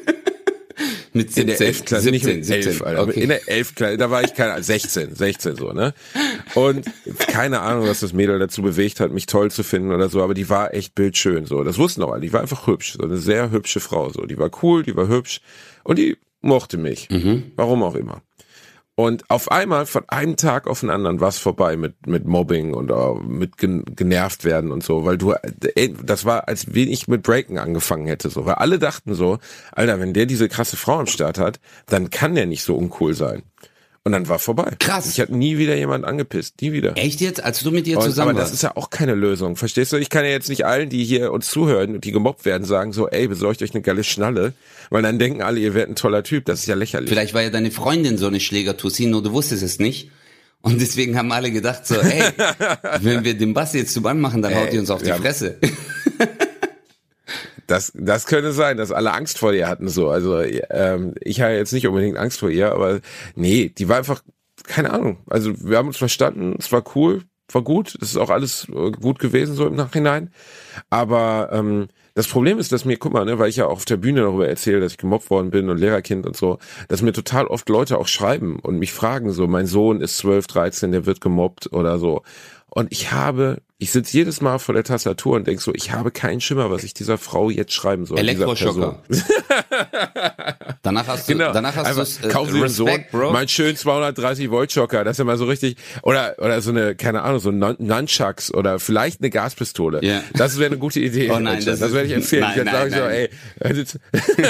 Mit siebzehn, in der elften Klasse, siebzehn, nicht mit elf, siebzehn. Alter. Okay. In der elften Klasse, da war ich keine, sechzehn, sechzehn so, ne? Und keine Ahnung, was das Mädel dazu bewegt hat, mich toll zu finden oder so, aber die war echt bildschön, so. Das wussten auch alle. Die war einfach hübsch, so eine sehr hübsche Frau, so. Die war cool, die war hübsch und die mochte mich. Mhm. Warum auch immer. Und auf einmal, von einem Tag auf den anderen, war es vorbei mit mit Mobbing und uh, mit gen- genervt werden und so, weil du, ey, das war, als wenn ich mit Breaken angefangen hätte, so, weil alle dachten so, Alter, wenn der diese krasse Frau am Start hat, dann kann der nicht so uncool sein. Und dann war vorbei. Krass. Ich habe nie wieder jemand angepisst, nie wieder. Echt jetzt? Als du mit ihr Und, zusammen aber das warst? ist ja auch keine Lösung, verstehst du? Ich kann ja jetzt nicht allen, die hier uns zuhören und die gemobbt werden, sagen so, ey, besorgt euch eine geile Schnalle, weil dann denken alle, ihr werdet ein toller Typ, das ist ja lächerlich. Vielleicht war ja deine Freundin so eine Schlägertussin, nur du wusstest es nicht. Und deswegen haben alle gedacht so, ey, wenn wir den Basti jetzt zu Bann machen, dann haut die uns auf die ja. Fresse. Das, das könnte sein, dass alle Angst vor ihr hatten so. Also ähm, ich habe jetzt nicht unbedingt Angst vor ihr, aber nee, die war einfach, keine Ahnung. Also wir haben uns verstanden, es war cool, war gut, es ist auch alles äh, gut gewesen so im Nachhinein. Aber ähm, das Problem ist, dass mir, guck mal, ne, weil ich ja auch auf der Bühne darüber erzähle, dass ich gemobbt worden bin und Lehrerkind und so, dass mir total oft Leute auch schreiben und mich fragen so, mein Sohn ist zwölf, dreizehn, der wird gemobbt oder so. Und ich habe, ich sitze jedes Mal vor der Tastatur und denk so, ich habe keinen Schimmer, was ich dieser Frau jetzt schreiben soll. Elektroschocker. danach hast du, Genau. danach hast Einfach, du äh, kaufen Sie den Sohn, Respekt, Bro. mein schön zweihundertdreißig Volt Schocker, das ist ja mal so richtig, oder oder so eine, keine Ahnung, so Nun- Nunchucks oder vielleicht eine Gaspistole. Ja. Das wäre eine gute Idee. Oh nein, das, das das ist- werde ich empfehlen. nein, ich werde sagen nein, so,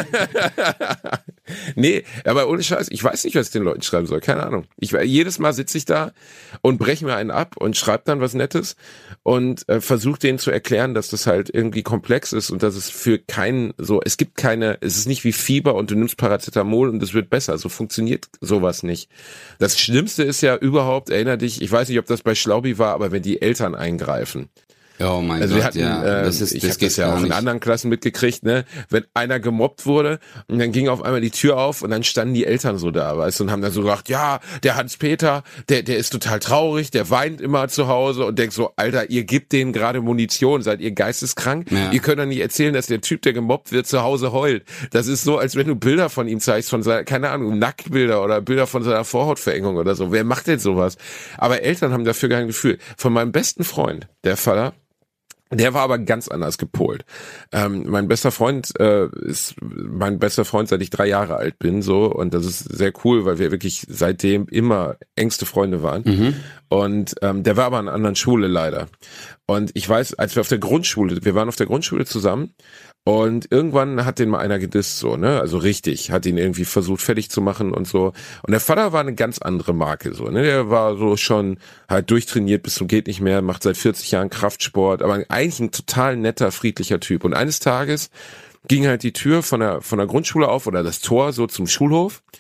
ey. Nee, aber ohne Scheiß, ich weiß nicht, was ich den Leuten schreiben soll, keine Ahnung. Ich jedes Mal sitze ich da und breche mir einen ab und schreibe dann was Nettes und äh, versuche denen zu erklären, dass das halt irgendwie komplex ist und dass es für keinen so, es gibt keine, es ist nicht wie Fieber und du nimmst Paracetamol und es wird besser. So funktioniert sowas nicht. Das Schlimmste ist ja überhaupt, erinner dich, ich weiß nicht, ob das bei Schlaubi war, aber wenn die Eltern eingreifen. Oh mein Also Gott, wir hatten, ja. äh, Das ist, ich das habe geht das ja gar auch in nicht. anderen Klassen mitgekriegt, ne? Wenn einer gemobbt wurde und dann ging auf einmal die Tür auf und dann standen die Eltern so da, weißt du, und haben dann so gedacht, ja, der Hans-Peter, der der ist total traurig, der weint immer zu Hause und denkt so, Alter, ihr gebt denen gerade Munition, seid ihr geisteskrank? Ja. Ihr könnt doch nicht erzählen, dass der Typ, der gemobbt wird, zu Hause heult. Das ist so, als wenn du Bilder von ihm zeigst, von seiner, keine Ahnung, Nacktbilder oder Bilder von seiner Vorhautverengung oder so. Wer macht denn sowas? Aber Eltern haben dafür kein Gefühl. Von meinem besten Freund, der Vater, der war aber ganz anders gepolt. Ähm, mein bester Freund äh, ist mein bester Freund, seit ich drei Jahre alt bin, so, und das ist sehr cool, weil wir wirklich seitdem immer engste Freunde waren. Mhm. Und ähm, der war aber an einer anderen Schule leider. Und ich weiß, als wir auf der Grundschule, wir waren auf der Grundschule zusammen. Und irgendwann hat den mal einer gedisst, so, ne, also richtig, hat ihn irgendwie versucht fertig zu machen und so. Und der Vater war eine ganz andere Marke, so, ne, der war so schon halt durchtrainiert bis zum geht nicht mehr, macht seit vierzig Jahren Kraftsport, aber eigentlich ein total netter, friedlicher Typ. Und eines Tages ging halt die Tür von der, von der Grundschule auf oder das Tor so zum Schulhof.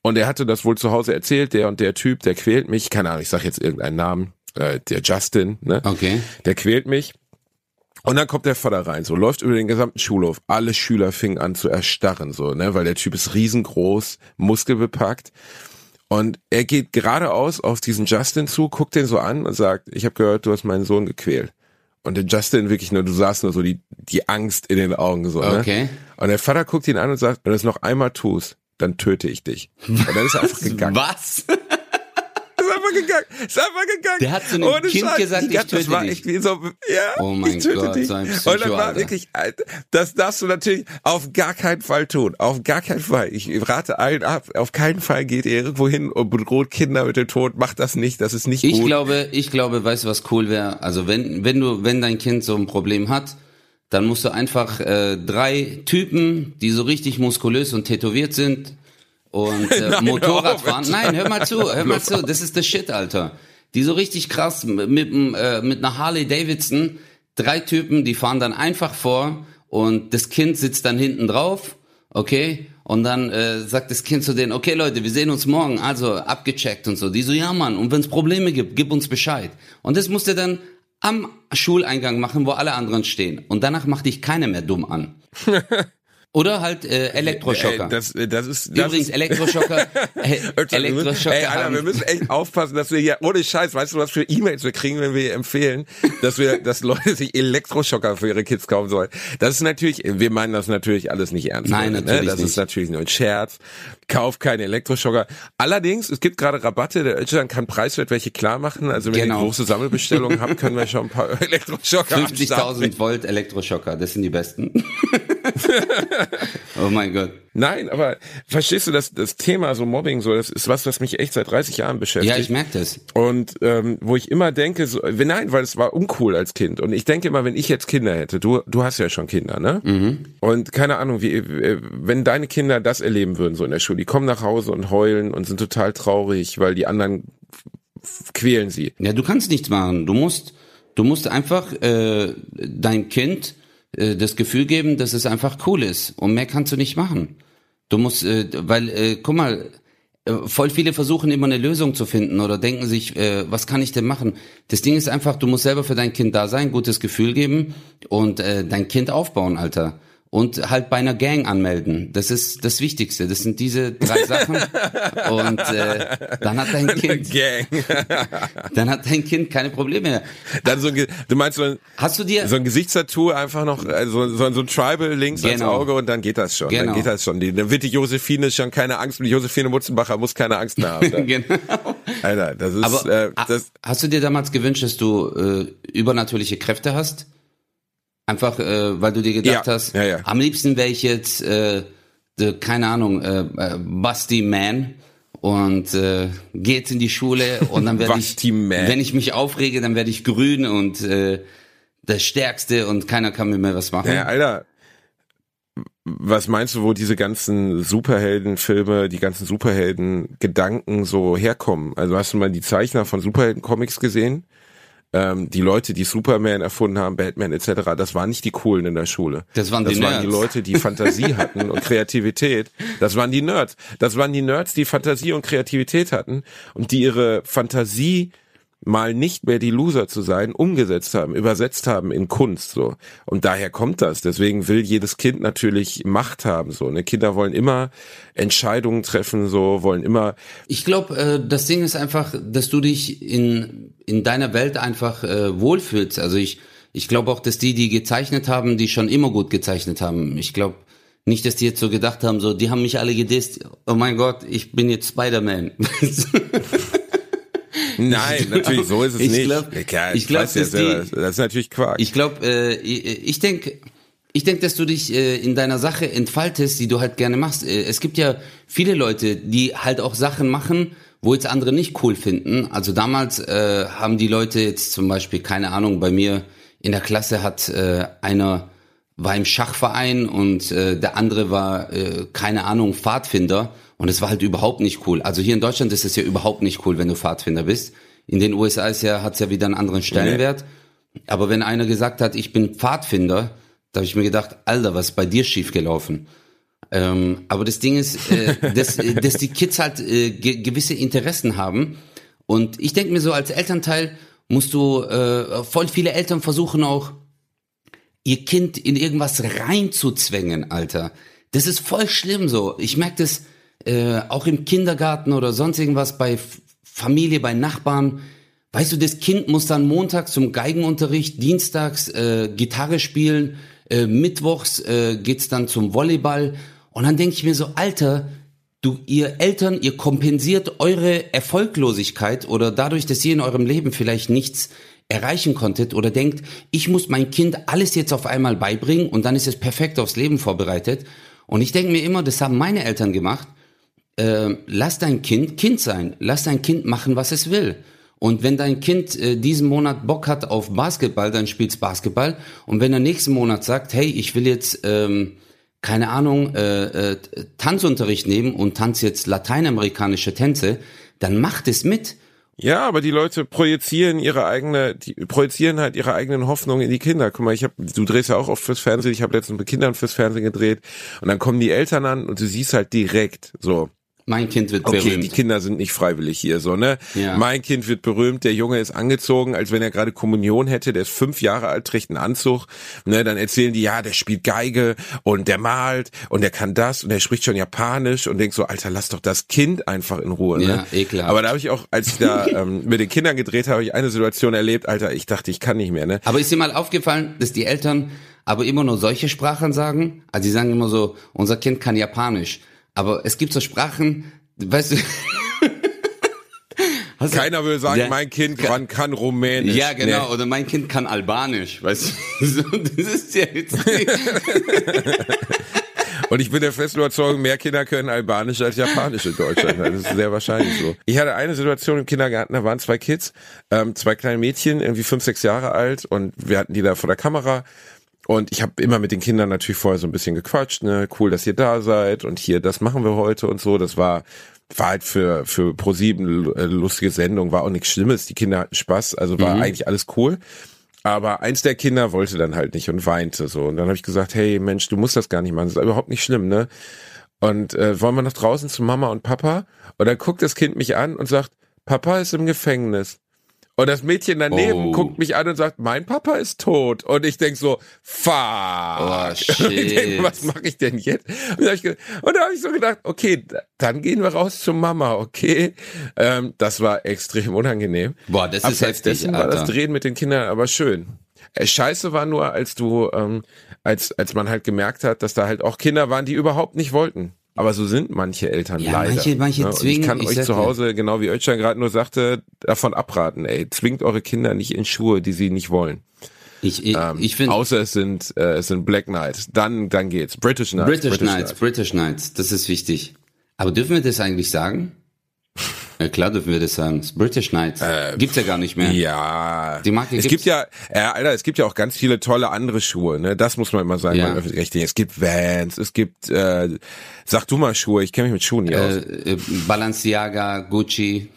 Und er hatte das wohl zu Hause erzählt, der und der Typ, der quält mich, keine Ahnung, ich sag jetzt irgendeinen Namen, äh, der Justin, ne? Okay. Der quält mich. Und dann kommt der Vater rein, so läuft über den gesamten Schulhof. Alle Schüler fingen an zu erstarren, so, ne, weil der Typ ist riesengroß, muskelbepackt. Und er geht geradeaus auf diesen Justin zu, guckt den so an und sagt, ich habe gehört, du hast meinen Sohn gequält. Und der Justin wirklich nur, du sahst nur so die die Angst in den Augen, so, ne? Okay. Und der Vater guckt ihn an und sagt, wenn du es noch einmal tust, dann töte ich dich. Und dann ist er einfach gegangen. Was? Ist einfach gegangen. Ist einfach gegangen. Der hat zu einem Ohne Kind Scheiß. gesagt, Die ich ganze- töte das war dich. echt wie so, ja, Oh mein ich töte Gott, dich. so ein Und dann Psycho, war Alter. wirklich, das darfst du natürlich auf gar keinen Fall tun. Auf gar keinen Fall. Ich rate allen ab. Auf keinen Fall geht ihr irgendwo hin und bedroht Kinder mit dem Tod. Macht das nicht. Das ist nicht Ich gut. glaube, ich glaube, weißt du, was cool wäre? Also wenn, wenn du, wenn dein Kind so ein Problem hat, dann musst du einfach äh, drei Typen, die so richtig muskulös und tätowiert sind und äh, Nein, Motorrad hör auf, fahren. bitte. Nein, hör mal zu, hör mal zu. Das ist das Shit, Alter. Die so richtig krass mit mit, äh, mit einer Harley Davidson, drei Typen, die fahren dann einfach vor und das Kind sitzt dann hinten drauf, okay? Und dann äh, sagt das Kind zu denen, okay Leute, wir sehen uns morgen, also abgecheckt und so. Die so, ja Mann, und wenn es Probleme gibt, gib uns Bescheid. Und das musst du dann am Schuleingang machen, wo alle anderen stehen. Und danach macht dich keiner mehr dumm an. Oder halt äh, Elektroschocker. Ey, das, das ist, das Übrigens, ist, Elektroschocker, äh, Elektroschocker Ey, Alter, wir haben, müssen echt aufpassen, dass wir hier, ohne Scheiß, weißt du, was für E-Mails wir kriegen, wenn wir hier empfehlen, dass wir, dass Leute sich Elektroschocker für ihre Kids kaufen sollen. Das ist natürlich, wir meinen das natürlich alles nicht ernst. Nein, Leute, natürlich ne? Das nicht. ist natürlich nur ein Scherz. Kauf keine Elektroschocker. Allerdings, es gibt gerade Rabatte, der Özcan kann preiswert welche klar machen. Also wenn Genau. ihr große Sammelbestellungen habt, können wir schon ein paar Elektroschocker am Start fünfzigtausend Volt Elektroschocker, das sind die besten. Oh mein Gott. Nein, aber verstehst du, das, das Thema so Mobbing, so, das ist was, was mich echt seit dreißig Jahren beschäftigt. Ja, ich merke das. Und ähm, wo ich immer denke, so, wenn- nein, weil es war uncool als Kind. Und ich denke immer, wenn ich jetzt Kinder hätte, du du hast ja schon Kinder, ne? Mhm. Und keine Ahnung, wie äh, wenn deine Kinder das erleben würden so in der Schule, die kommen nach Hause und heulen und sind total traurig, weil die anderen f- quälen sie. Ja, du kannst nichts machen. Du musst, du musst einfach äh, dein Kind äh, das Gefühl geben, dass es einfach cool ist. Und mehr kannst du nicht machen. Du musst, äh, weil, äh, guck mal, äh, voll viele versuchen immer eine Lösung zu finden oder denken sich, äh, was kann ich denn machen? Das Ding ist einfach, du musst selber für dein Kind da sein, gutes Gefühl geben und äh, dein Kind aufbauen, Alter. Und halt bei einer Gang anmelden. Das ist das Wichtigste. Das sind diese drei Sachen. Und äh, dann hat dein Kind, Gang. dann hat dein Kind keine Probleme mehr. Dann so ein, Ge- du meinst so ein, Hast du dir so ein Gesichtstattoo einfach noch, also so, so ein Tribal links als Genau. Auge und dann geht das schon. Genau. Dann geht das schon. Die, dann wird die Josephine schon keine Angst, die Josephine Mutzenbacher muss keine Angst mehr haben. Dann. genau. Alter, das ist, Aber äh, ah, das, hast du dir damals gewünscht, dass du äh, übernatürliche Kräfte hast? Einfach, äh, weil du dir gedacht Ja, hast, ja, ja. am liebsten wäre ich jetzt, äh, de, keine Ahnung, äh, äh, Busty Man und äh, geh jetzt in die Schule und dann werde ich, Busty Man. wenn ich mich aufrege, dann werde ich grün und äh, der Stärkste und keiner kann mir mehr was machen. ja, Alter, was meinst du, wo diese ganzen Superheldenfilme, die ganzen Superhelden-Gedanken so herkommen? Also hast du mal die Zeichner von Superhelden-Comics gesehen? Ähm, die Leute, die Superman erfunden haben, Batman et cetera, das waren nicht die Coolen in der Schule. Das waren das die waren die Nerds. Leute, die Fantasie hatten und Kreativität. Das waren die Nerds. Das waren die Nerds, die Fantasie und Kreativität hatten und die ihre Fantasie mal nicht mehr die Loser zu sein, umgesetzt haben, übersetzt haben in Kunst, so. Und daher kommt das. Deswegen will jedes Kind natürlich Macht haben, so. Ne? Kinder wollen immer Entscheidungen treffen, so, wollen immer, Ich glaube, äh, das Ding ist einfach, dass du dich in in deiner Welt einfach äh, wohlfühlst. Also ich ich glaube auch, dass die, die gezeichnet haben, die schon immer gut gezeichnet haben. Ich glaube nicht, dass die jetzt so gedacht haben, so, die haben mich alle gedisst. Oh mein Gott, ich bin jetzt Spider-Man. nein, natürlich, so ist es Ich nicht. glaub- ja, ich glaub, weiß ja dass selber, die- das ist natürlich Quark. Ich glaube, äh, ich, ich denke, ich denk, dass du dich äh, in deiner Sache entfaltest, die du halt gerne machst. Äh, es gibt ja viele Leute, die halt auch Sachen machen, wo jetzt andere nicht cool finden. Also damals äh, haben die Leute jetzt zum Beispiel, keine Ahnung, bei mir in der Klasse hat äh, einer war im Schachverein und äh, der andere war, äh, keine Ahnung, Pfadfinder. Und es war halt überhaupt nicht cool. Also hier in Deutschland ist es ja überhaupt nicht cool, wenn du Pfadfinder bist. In den U S A ist ja, hat's ja wieder einen anderen Stellenwert. Aber wenn einer gesagt hat, ich bin Pfadfinder, da habe ich mir gedacht, Alter, was ist bei dir schiefgelaufen? Ähm, aber das Ding ist, äh, dass, dass die Kids halt äh, ge- gewisse Interessen haben. Und ich denke mir so, als Elternteil musst du, äh, voll viele Eltern versuchen auch, ihr Kind in irgendwas reinzuzwängen, Alter. Das ist voll schlimm so. Ich merke das äh, auch im Kindergarten oder sonst irgendwas bei F- Familie, bei Nachbarn. Weißt du, das Kind muss dann montags zum Geigenunterricht, dienstags äh, Gitarre spielen, äh, mittwochs äh, geht's dann zum Volleyball. Und dann denke ich mir so, Alter, du, ihr Eltern, ihr kompensiert eure Erfolglosigkeit oder dadurch, dass ihr in eurem Leben vielleicht nichts erreichen konntet oder denkt, ich muss mein Kind alles jetzt auf einmal beibringen und dann ist es perfekt aufs Leben vorbereitet. Und ich denke mir immer, das haben meine Eltern gemacht, äh, lass dein Kind Kind sein, lass dein Kind machen, was es will. Und wenn dein Kind äh, diesen Monat Bock hat auf Basketball, dann spielt's Basketball. Und wenn er nächsten Monat sagt, hey, ich will jetzt, ähm, keine Ahnung, äh, äh, Tanzunterricht nehmen und tanz jetzt lateinamerikanische Tänze, dann macht es mit. Ja, aber die Leute projizieren ihre eigene, die projizieren halt ihre eigenen Hoffnungen in die Kinder. Guck mal, ich hab, du drehst ja auch oft fürs Fernsehen, ich habe letztens mit Kindern fürs Fernsehen gedreht und dann kommen die Eltern an und du siehst halt direkt so, mein Kind wird okay, berühmt. die Kinder sind nicht freiwillig hier, so, ne? Ja. Mein Kind wird berühmt, der Junge ist angezogen, als wenn er gerade Kommunion hätte, der ist fünf Jahre alt, trägt einen Anzug, ne? Dann erzählen die, ja, der spielt Geige und der malt und der kann das und der spricht schon Japanisch und denkt so, Alter, lass doch das Kind einfach in Ruhe, ne? Ja, ekelhaft. Aber da habe ich auch, als ich da ähm, mit den Kindern gedreht habe, habe ich eine Situation erlebt, Alter, ich dachte, ich kann nicht mehr, ne? Aber ist dir mal aufgefallen, dass die Eltern aber immer nur solche Sprachen sagen? Also die sagen immer so, unser Kind kann Japanisch. Aber es gibt so Sprachen, weißt du... Hast du- Keiner will sagen, Ja. mein Kind kann, kann Rumänisch. Ja, genau. Nee. Oder mein Kind kann Albanisch, weißt du? So, das ist ja jetzt... Und ich bin der festen Überzeugung, mehr Kinder können Albanisch als Japanisch in Deutschland. Das ist sehr wahrscheinlich so. Ich hatte eine Situation im Kindergarten, da waren zwei Kids, ähm, zwei kleine Mädchen, irgendwie fünf, sechs Jahre alt und wir hatten die da vor der Kamera. Und ich habe immer mit den Kindern natürlich vorher so ein bisschen gequatscht, ne, cool, dass ihr da seid und hier, das machen wir heute und so. Das war war halt für für ProSieben äh, lustige Sendung, war auch nichts Schlimmes. Die Kinder hatten Spaß, also war Mhm. eigentlich alles cool. Aber eins der Kinder wollte dann halt nicht und weinte so. Und dann habe ich gesagt, hey Mensch, du musst das gar nicht machen, das ist überhaupt nicht schlimm, ne? Und äh, wollen wir nach draußen zu Mama und Papa? Und dann guckt das Kind mich an und sagt, Papa ist im Gefängnis. Und das Mädchen daneben Oh. guckt mich an und sagt, mein Papa ist tot. Und ich denk so, fuck. Oh, shit. Und ich denk, was mache ich denn jetzt? Und da habe ich, ge- und da hab ich so gedacht, okay, d- dann gehen wir raus zu Mama, okay? Ähm, das war extrem unangenehm. Boah, das ist Abseits heftig, dessen war das Alter. Drehen mit den Kindern aber schön. Äh, Scheiße war nur, als du, ähm, als als man halt gemerkt hat, dass da halt auch Kinder waren, die überhaupt nicht wollten. Aber so sind manche Eltern Ja, leider. manche- manche ne? Und zwingen, ich kann ich euch sag zu dir. Hause, genau wie Özcan gerade nur sagte, davon abraten. Ey, zwingt eure Kinder nicht in Schuhe, die sie nicht wollen. Ich, ich, Ähm, ich finde... außer es sind äh, es sind Black Knights, dann dann geht's. British Knights. British Knights, British Knights, das ist wichtig. Aber dürfen wir das eigentlich sagen? Ja, klar dürfen wir das sagen. Das British Knights. Gibt's ja gar nicht mehr. Ja, Die Marke es gibt's. gibt ja, ja, Alter, es gibt ja auch ganz viele tolle andere Schuhe, ne? Das muss man immer sagen, Ja. beim Öffentlich-Rechtlichen. Es gibt Vans, es gibt, äh, sag du mal Schuhe, ich kenne mich mit Schuhen nicht aus. Äh, äh, Balenciaga, Gucci.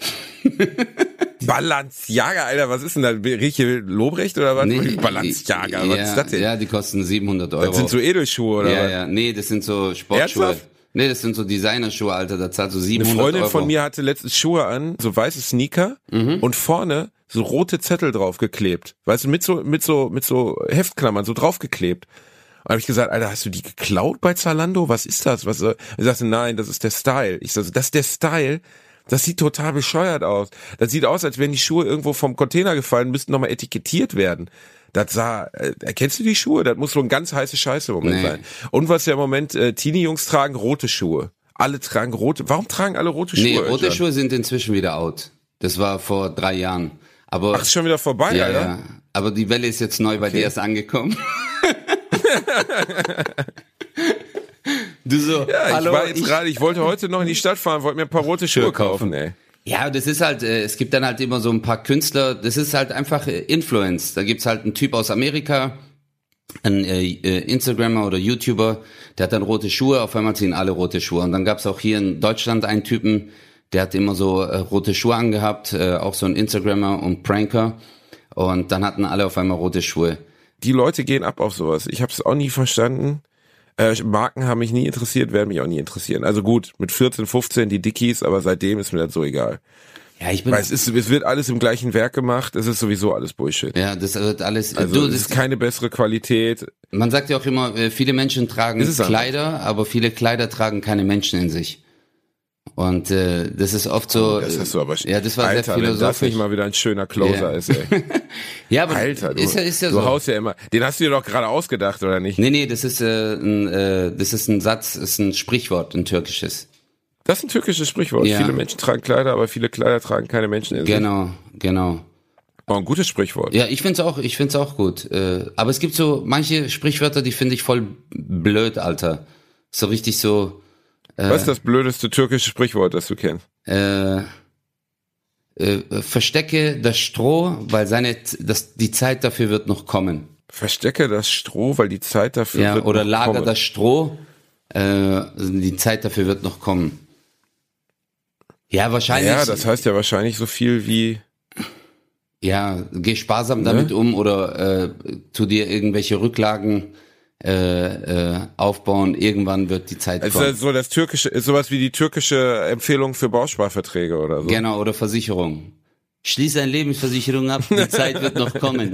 Balenciaga, Alter, was ist denn da? Rieche Lobrecht oder was? Balenciaga, was ja, ist das denn? Ja, die kosten siebenhundert Euro. Das sind so Edelschuhe oder ja, was? ja, nee, das sind so Sportschuhe. Ernsthaft? Nee, das sind so Designerschuhe, Alter, da zahlst du Eine siebenhundert Freundin Euro. von mir hatte letztens Schuhe an, so weiße Sneaker Mhm. und vorne so rote Zettel draufgeklebt. Weißt du, mit so, mit so, mit so Heftklammern so draufgeklebt. Und habe ich gesagt, Alter, hast du die geklaut bei Zalando? Was ist das? Was? Er sagte, nein, das ist der Style. Ich sagte, das ist der Style. Das sieht total bescheuert aus. Das sieht aus, als wären die Schuhe irgendwo vom Container gefallen, müssten nochmal etikettiert werden. Das sah, äh, erkennst du die Schuhe? Das muss so ein ganz heiße Scheiße im Moment Nee. sein. Und was ja im Moment äh, Teenie-Jungs tragen, rote Schuhe. Alle tragen rote. Warum tragen alle rote Schuhe? Nee, rote Özcan? Schuhe sind inzwischen wieder out. Das war vor drei Jahren. Aber Ach, ist schon wieder vorbei, ja, Alter. ja. Aber die Welle ist jetzt neu bei dir erst angekommen. Du so, Ja, ich hallo, war jetzt ich- gerade, ich wollte heute noch in die Stadt fahren, wollte mir ein paar rote Schuhe kaufen, ey. Ja, das ist halt, äh, es gibt dann halt immer so ein paar Künstler, das ist halt einfach äh, Influence. Da gibt's halt einen Typ aus Amerika, ein äh, äh, Instagrammer oder YouTuber, der hat dann rote Schuhe, auf einmal ziehen alle rote Schuhe. Und dann gab's auch hier in Deutschland einen Typen, der hat immer so äh, rote Schuhe angehabt, äh, auch so ein Instagrammer und Pranker. Und dann hatten alle auf einmal rote Schuhe. Die Leute gehen ab auf sowas. Ich habe es auch nie verstanden. Äh, Marken haben mich nie interessiert, werden mich auch nie interessieren. Also gut, mit vierzehn, fünfzehn die Dickies, aber seitdem ist mir das so egal. Ja, ich bin. Weil es ist, es wird alles im gleichen Werk gemacht, es ist sowieso alles Bullshit. Ja, das wird alles. Also du, es das ist keine bessere Qualität. Man sagt ja auch immer, viele Menschen tragen Kleider, aber viele Kleider tragen keine Menschen in sich. Und äh, das ist oft so. Oh, das hast du aber. Ja, das war Alter, sehr philosophisch. wenn das nicht mal wieder ein schöner Closer ja. ist, ey. Ja, aber Alter, du, ist ja, ist ja du so. haust ja immer. Den hast du dir doch gerade ausgedacht, oder nicht? Nee, nee, das ist äh, ein, äh, das ist ein Satz, ist ein Sprichwort, ein türkisches. Das ist ein türkisches Sprichwort. Ja. Viele Menschen tragen Kleider, aber viele Kleider tragen keine Menschen in sich. Genau, genau. Oh, ein gutes Sprichwort. Ja, ich find's auch, ich find's auch gut. Äh, aber es gibt so manche Sprichwörter, die finde ich voll blöd, Alter. So richtig so. Äh, Was ist das blödeste türkische Sprichwort, das du kennst? Äh, äh, verstecke das Stroh, weil seine, das, die Zeit dafür wird noch kommen. Verstecke das Stroh, weil die Zeit dafür Ja, wird oder noch lager kommen. das Stroh, äh, die Zeit dafür wird noch kommen. Ja, wahrscheinlich. Ja, das heißt ja wahrscheinlich so viel wie. Ja, geh sparsam damit Ne? um oder äh, tu dir irgendwelche Rücklagen äh, äh, aufbauen. Irgendwann wird die Zeit Also kommen. so das türkische, ist sowas wie die türkische Empfehlung für Bausparverträge oder so. Genau, oder Versicherung. Schließ eine Lebensversicherung ab, die Zeit wird noch kommen.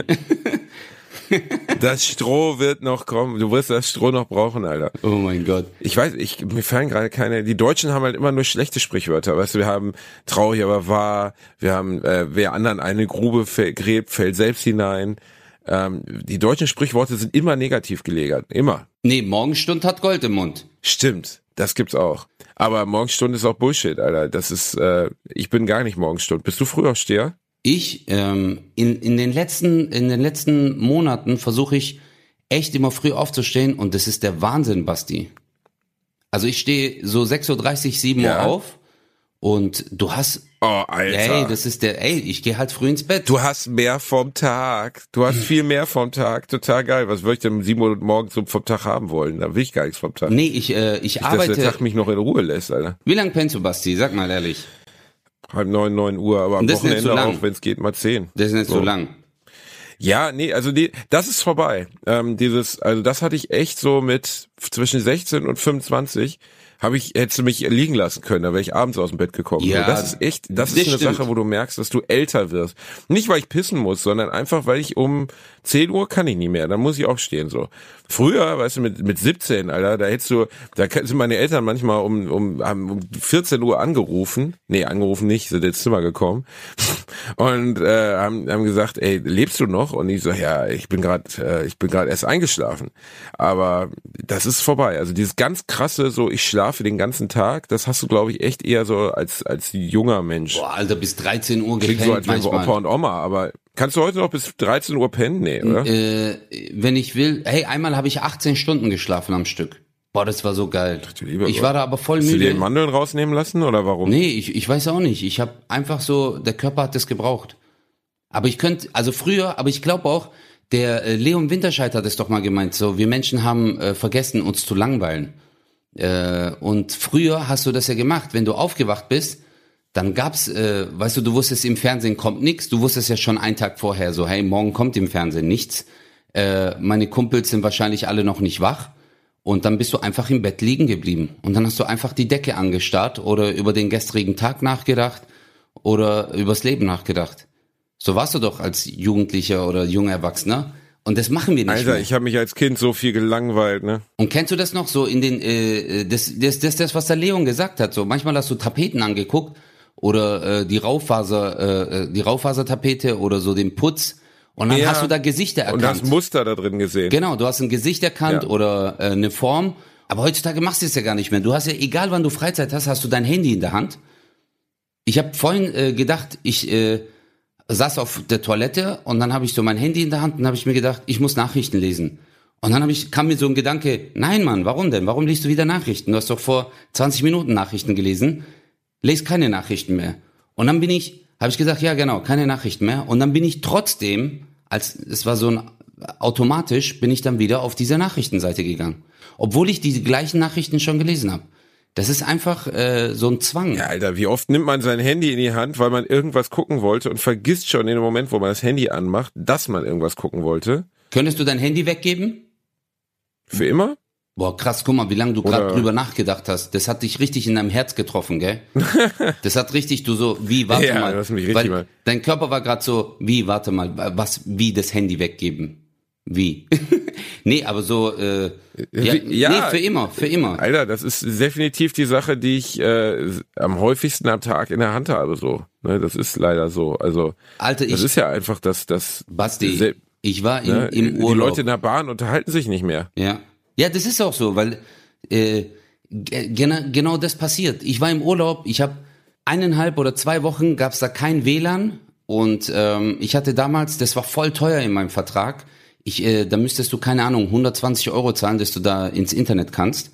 Das Stroh wird noch kommen. Du wirst das Stroh noch brauchen, Alter. Oh mein Gott. Ich weiß, ich, mir fallen gerade keine, die Deutschen haben halt immer nur schlechte Sprichwörter, weißt du, wir haben traurig, aber wahr, wir haben, äh, wer anderen eine Grube gräbt, fällt selbst hinein. Ähm, die deutschen Sprichworte sind immer negativ gelegert, immer. Nee, Morgenstund hat Gold im Mund. Stimmt, das gibt's auch. Aber Morgenstunde ist auch Bullshit, Alter. Das ist, äh, ich bin gar nicht Morgenstund. Bist du Frühaufsteher? Ich, ähm, in, in den letzten, in den letzten Monaten versuche ich echt immer früh aufzustehen und das ist der Wahnsinn, Basti. Also ich stehe so sechs Uhr dreißig, sieben Uhr Ja. auf und du hast, Oh, Alter. ey, das ist der, ey, ich gehe halt früh ins Bett. Du hast mehr vom Tag. Du hast viel mehr vom Tag. Total geil. Was würde ich denn um sieben Uhr morgens so vom Tag haben wollen? Da will ich gar nichts vom Tag. Nee, ich, äh, ich Nicht, dass arbeite. der Tag mich noch in Ruhe lässt, Alter. Wie lang pennst du, Basti? Sag mal ehrlich. Halb neun, neun Uhr, aber am Das ist nicht Wochenende so lang. auch, wenn es geht, mal zehn. Das ist nicht so, So. lang. Ja, nee, also die, das ist vorbei. Ähm, dieses, also das hatte ich echt so mit zwischen sechzehn und fünfundzwanzig. Habe ich, hättest du mich liegen lassen können, da wäre ich abends aus dem Bett gekommen. Ja, So, das ist echt, das, das ist eine stimmt. Sache, wo du merkst, dass du älter wirst. Nicht, weil ich pissen muss, sondern einfach, weil ich um zehn Uhr kann ich nie mehr, dann muss ich aufstehen, so. Früher, weißt du, mit, mit siebzehn, Alter, da hättest du, da sind meine Eltern manchmal um, um, haben um vierzehn Uhr angerufen. Nee, angerufen nicht, sind ins Zimmer gekommen. Und, äh, haben, haben gesagt, ey, lebst du noch? Und ich so, ja, ich bin gerade, äh, ich bin gerade erst eingeschlafen. Aber das ist vorbei. Also dieses ganz krasse, so, ich schlafe den ganzen Tag, das hast du, glaube ich, echt eher so als, als junger Mensch. Boah, Alter, bis dreizehn Uhr Klingt gepennt so, als wären wir manchmal. Opa und Oma, aber kannst du heute noch bis dreizehn Uhr pennen? Nee, oder? Äh, wenn ich will, hey, einmal habe ich achtzehn Stunden geschlafen am Stück. Boah, das war so geil. du lieber Ich Gott. war da aber voll Hast du dir müde. den Mandeln rausnehmen lassen oder warum? Nee, ich, ich weiß auch nicht. Ich habe einfach so, der Körper hat das gebraucht. Aber ich könnte, also früher, aber ich glaube auch, der äh, Leon Winterscheid hat es doch mal gemeint, so, wir Menschen haben äh, vergessen, uns zu langweilen. Äh, und früher hast du das ja gemacht, wenn du aufgewacht bist, dann gab's, äh, weißt du, du wusstest, im Fernsehen kommt nichts, du wusstest ja schon einen Tag vorher so, hey, morgen kommt im Fernsehen nichts. Äh, meine Kumpels sind wahrscheinlich alle noch nicht wach. Und dann bist du einfach im Bett liegen geblieben. Und dann hast du einfach die Decke angestarrt oder über den gestrigen Tag nachgedacht oder übers Leben nachgedacht. So warst du doch als Jugendlicher oder junger Erwachsener. Und das machen wir nicht Alter, mehr. ich habe mich als Kind so viel gelangweilt, ne? Und kennst du das noch so in den, äh, das, das, das, das, was der Leon gesagt hat, so manchmal hast du Tapeten angeguckt oder äh, die Raufaser, äh, die Raufasertapete oder so den Putz und dann Ja. hast du da Gesichter erkannt. Und hast Muster da drin gesehen. Genau, du hast ein Gesicht erkannt Ja. oder äh, eine Form, aber heutzutage machst du es ja gar nicht mehr. Du hast ja, egal wann du Freizeit hast, hast du dein Handy in der Hand. Ich habe vorhin äh, gedacht, ich äh, saß auf der Toilette und dann habe ich so mein Handy in der Hand und habe ich mir gedacht, ich muss Nachrichten lesen. Und dann hab ich, kam mir so ein Gedanke, nein Mann, warum denn? Warum liest du wieder Nachrichten? Du hast doch vor zwanzig Minuten Nachrichten gelesen. Lies keine Nachrichten mehr. Und dann bin ich, habe ich gesagt, ja genau, keine Nachrichten mehr. Und dann bin ich trotzdem, als es war so ein automatisch, bin ich dann wieder auf diese Nachrichtenseite gegangen. Obwohl ich die gleichen Nachrichten schon gelesen habe. Das ist einfach äh, so ein Zwang. Ja, Alter, wie oft nimmt man sein Handy in die Hand, weil man irgendwas gucken wollte und vergisst schon in dem Moment, wo man das Handy anmacht, dass man irgendwas gucken wollte? Könntest du dein Handy weggeben? Für immer? Boah, krass, guck mal, wie lange du gerade Oder- drüber nachgedacht hast. Das hat dich richtig in deinem Herz getroffen, gell? Das hat richtig, du so, wie, warte Ja, mal. das hat mich richtig Weil mal- dein Körper war gerade so, wie, warte mal, was, wie das Handy weggeben? Wie? Nee, aber so, äh, ja, Wie- ja. nee, für immer, für immer. Alter, das ist definitiv die Sache, die ich äh, am häufigsten am Tag in der Hand habe, so. Ne, das ist leider so. Also, Alter, das ich, ist ja einfach das, das, Basti, sel- ich war in, ne, im die Urlaub. Leute in der Bahn unterhalten sich nicht mehr. Ja. Ja, das ist auch so, weil äh, ge- genau, genau das passiert. Ich war im Urlaub, ich habe eineinhalb oder zwei Wochen gab's da kein W L A N und ähm, ich hatte damals, das war voll teuer in meinem Vertrag. Ich, äh, da müsstest du, keine Ahnung, hundertzwanzig Euro zahlen, dass du da ins Internet kannst.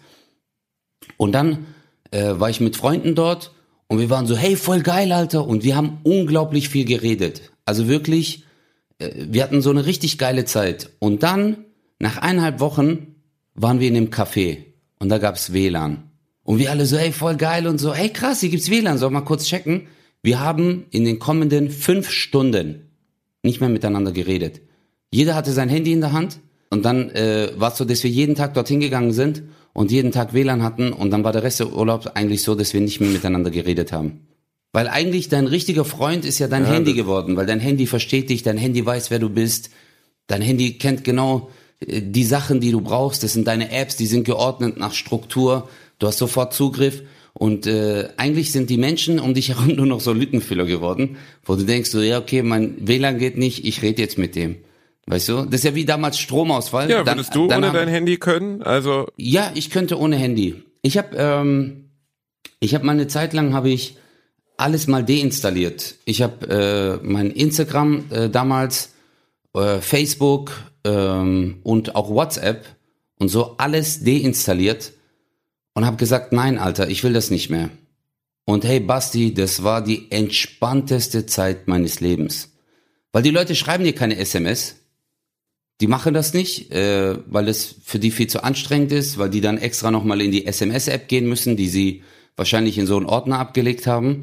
Und dann äh, war ich mit Freunden dort und wir waren so, hey, voll geil, Alter. Und wir haben unglaublich viel geredet. Also wirklich, äh, wir hatten so eine richtig geile Zeit. Und dann, nach eineinhalb Wochen, waren wir in einem Café und da gab's W L A N. Und wir alle so, hey, voll geil und so, hey, krass, hier gibt's W L A N, soll mal kurz checken. Wir haben in den kommenden fünf Stunden nicht mehr miteinander geredet. Jeder hatte sein Handy in der Hand und dann äh, war es so, dass wir jeden Tag dorthin gegangen sind und jeden Tag W L A N hatten und dann war der Rest des Urlaubs eigentlich so, dass wir nicht mehr miteinander geredet haben. Weil eigentlich dein richtiger Freund ist ja dein Ja, Handy das- geworden, weil dein Handy versteht dich, dein Handy weiß, wer du bist, dein Handy kennt genau äh, die Sachen, die du brauchst, das sind deine Apps, die sind geordnet nach Struktur, du hast sofort Zugriff und äh, eigentlich sind die Menschen um dich herum nur noch so Lückenfüller geworden, wo du denkst so, ja okay, mein W L A N geht nicht, ich rede jetzt mit dem. Weißt du? Das ist ja wie damals Stromausfall. Ja, Dann- würdest du dann ohne haben- dein Handy können? Also, Ja, ich könnte ohne Handy. Ich habe ähm, ich habe mal eine Zeit lang habe ich alles mal deinstalliert. Ich habe äh, mein Instagram äh, damals, äh, Facebook ähm, und auch WhatsApp und so alles deinstalliert und habe gesagt, nein, Alter, ich will das nicht mehr. Und hey, Basti, das war die entspannteste Zeit meines Lebens. Weil die Leute schreiben dir keine S M S. Die machen das nicht, äh, weil es für die viel zu anstrengend ist, weil die dann extra nochmal in die S M S-App gehen müssen, die sie wahrscheinlich in so einen Ordner abgelegt haben.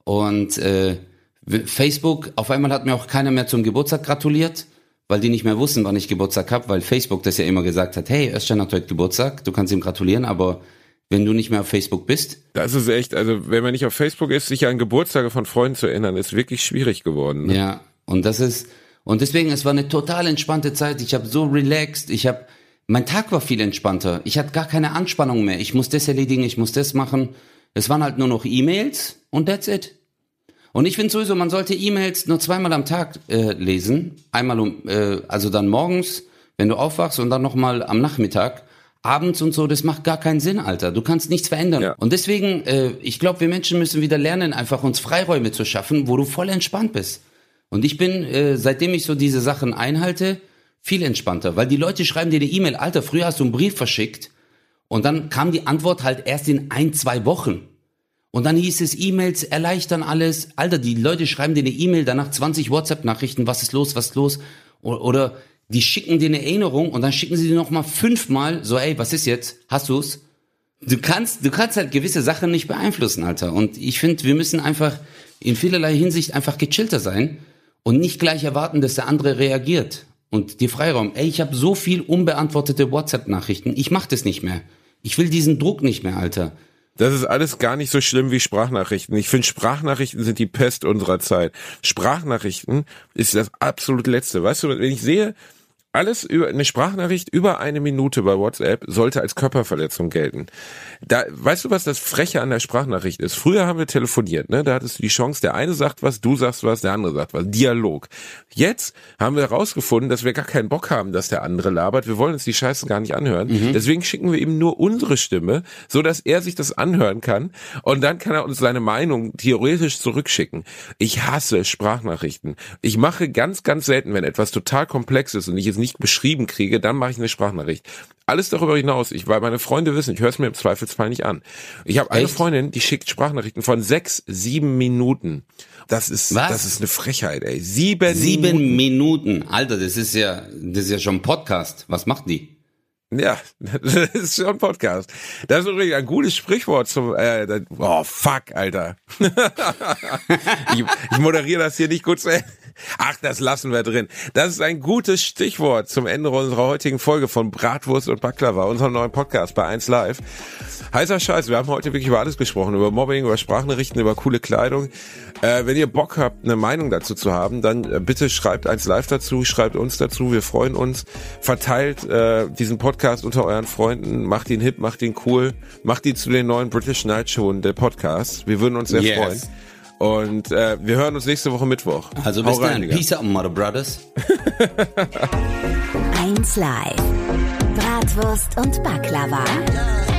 Und äh, Facebook, auf einmal hat mir auch keiner mehr zum Geburtstag gratuliert, weil die nicht mehr wussten, wann ich Geburtstag habe, weil Facebook das ja immer gesagt hat, hey, Özcan hat heute Geburtstag, du kannst ihm gratulieren, aber wenn du nicht mehr auf Facebook bist, das ist echt, also wenn man nicht auf Facebook ist, sich an Geburtstage von Freunden zu erinnern, ist wirklich schwierig geworden. Ne? ja, und das ist, und deswegen, es war eine total entspannte Zeit, ich habe so relaxed, ich habe, mein Tag war viel entspannter, ich hatte gar keine Anspannung mehr, ich muss das erledigen, ich muss das machen, es waren halt nur noch E-Mails und that's it. Und ich finde sowieso, man sollte E-Mails nur zweimal am Tag äh, lesen, einmal um, äh, also dann morgens, wenn du aufwachst und dann nochmal am Nachmittag, abends und so, das macht gar keinen Sinn, Alter. Du kannst nichts verändern. Ja. Und deswegen, äh, ich glaube, wir Menschen müssen wieder lernen, einfach uns Freiräume zu schaffen, wo du voll entspannt bist. Und ich bin, äh, seitdem ich so diese Sachen einhalte, viel entspannter. Weil die Leute schreiben dir eine E-Mail, Alter, früher hast du einen Brief verschickt und dann kam die Antwort halt erst in ein, zwei Wochen. Und dann hieß es, E-Mails erleichtern alles. Alter, die Leute schreiben dir eine E-Mail, danach zwanzig WhatsApp-Nachrichten, was ist los, was ist los? Oder, oder die schicken dir eine Erinnerung und dann schicken sie dir nochmal fünfmal so, ey, was ist jetzt? Hast du's? Du kannst, du kannst halt gewisse Sachen nicht beeinflussen, Alter. Und ich finde, wir müssen einfach in vielerlei Hinsicht einfach gechillter sein und nicht gleich erwarten, dass der andere reagiert. Und dir Freiraum. Ey, ich habe so viel unbeantwortete WhatsApp-Nachrichten. Ich mach das nicht mehr. Ich will diesen Druck nicht mehr, Alter. Das ist alles gar nicht so schlimm wie Sprachnachrichten. Ich finde, Sprachnachrichten sind die Pest unserer Zeit. Sprachnachrichten ist das absolut Letzte. Weißt du, wenn ich sehe, alles über eine Sprachnachricht über eine Minute bei WhatsApp sollte als Körperverletzung gelten. Da, weißt du, was das Freche an der Sprachnachricht ist? Früher haben wir telefoniert, ne? Da hattest du die Chance, der eine sagt was, du sagst was, der andere sagt was. Dialog. Jetzt haben wir herausgefunden, dass wir gar keinen Bock haben, dass der andere labert. Wir wollen uns die Scheiße gar nicht anhören. Mhm. Deswegen schicken wir ihm nur unsere Stimme, so dass er sich das anhören kann und dann kann er uns seine Meinung theoretisch zurückschicken. Ich hasse Sprachnachrichten. Ich mache ganz, ganz selten, wenn etwas total komplex ist und ich es nicht beschrieben kriege, dann mache ich eine Sprachnachricht. Alles darüber hinaus, ich, weil meine Freunde wissen, ich höre es mir im Zweifelsfall nicht an. Ich habe eine Echt? Freundin, die schickt Sprachnachrichten von sechs, sieben Minuten. Das ist, Was? das ist eine Frechheit, ey. Sieben, Sieben Minuten. Alter, das ist ja, das ist ja schon ein Podcast. Was macht die? Ja, das ist schon ein Podcast. Das ist übrigens ein gutes Sprichwort zum, äh, das, oh fuck, Alter. ich, ich moderiere das hier nicht gut zu Ende. Ach, das lassen wir drin. Das ist ein gutes Stichwort zum Ende unserer heutigen Folge von Bratwurst und Baklava, unserem neuen Podcast bei eins Live. Heißer Scheiß, wir haben heute wirklich über alles gesprochen, über Mobbing, über Sprachnachrichten, über coole Kleidung. Äh, wenn ihr Bock habt, eine Meinung dazu zu haben, dann äh, bitte schreibt eins Live dazu, schreibt uns dazu, wir freuen uns. Verteilt äh, diesen Podcast unter euren Freunden, macht ihn hip, macht ihn cool, macht ihn zu den neuen British Night Show, der Podcast. Wir würden uns sehr yes. freuen. Und äh, wir hören uns nächste Woche Mittwoch. Also bis dann. Peace out, Mother Brothers. eins Live. Bratwurst und Baklava.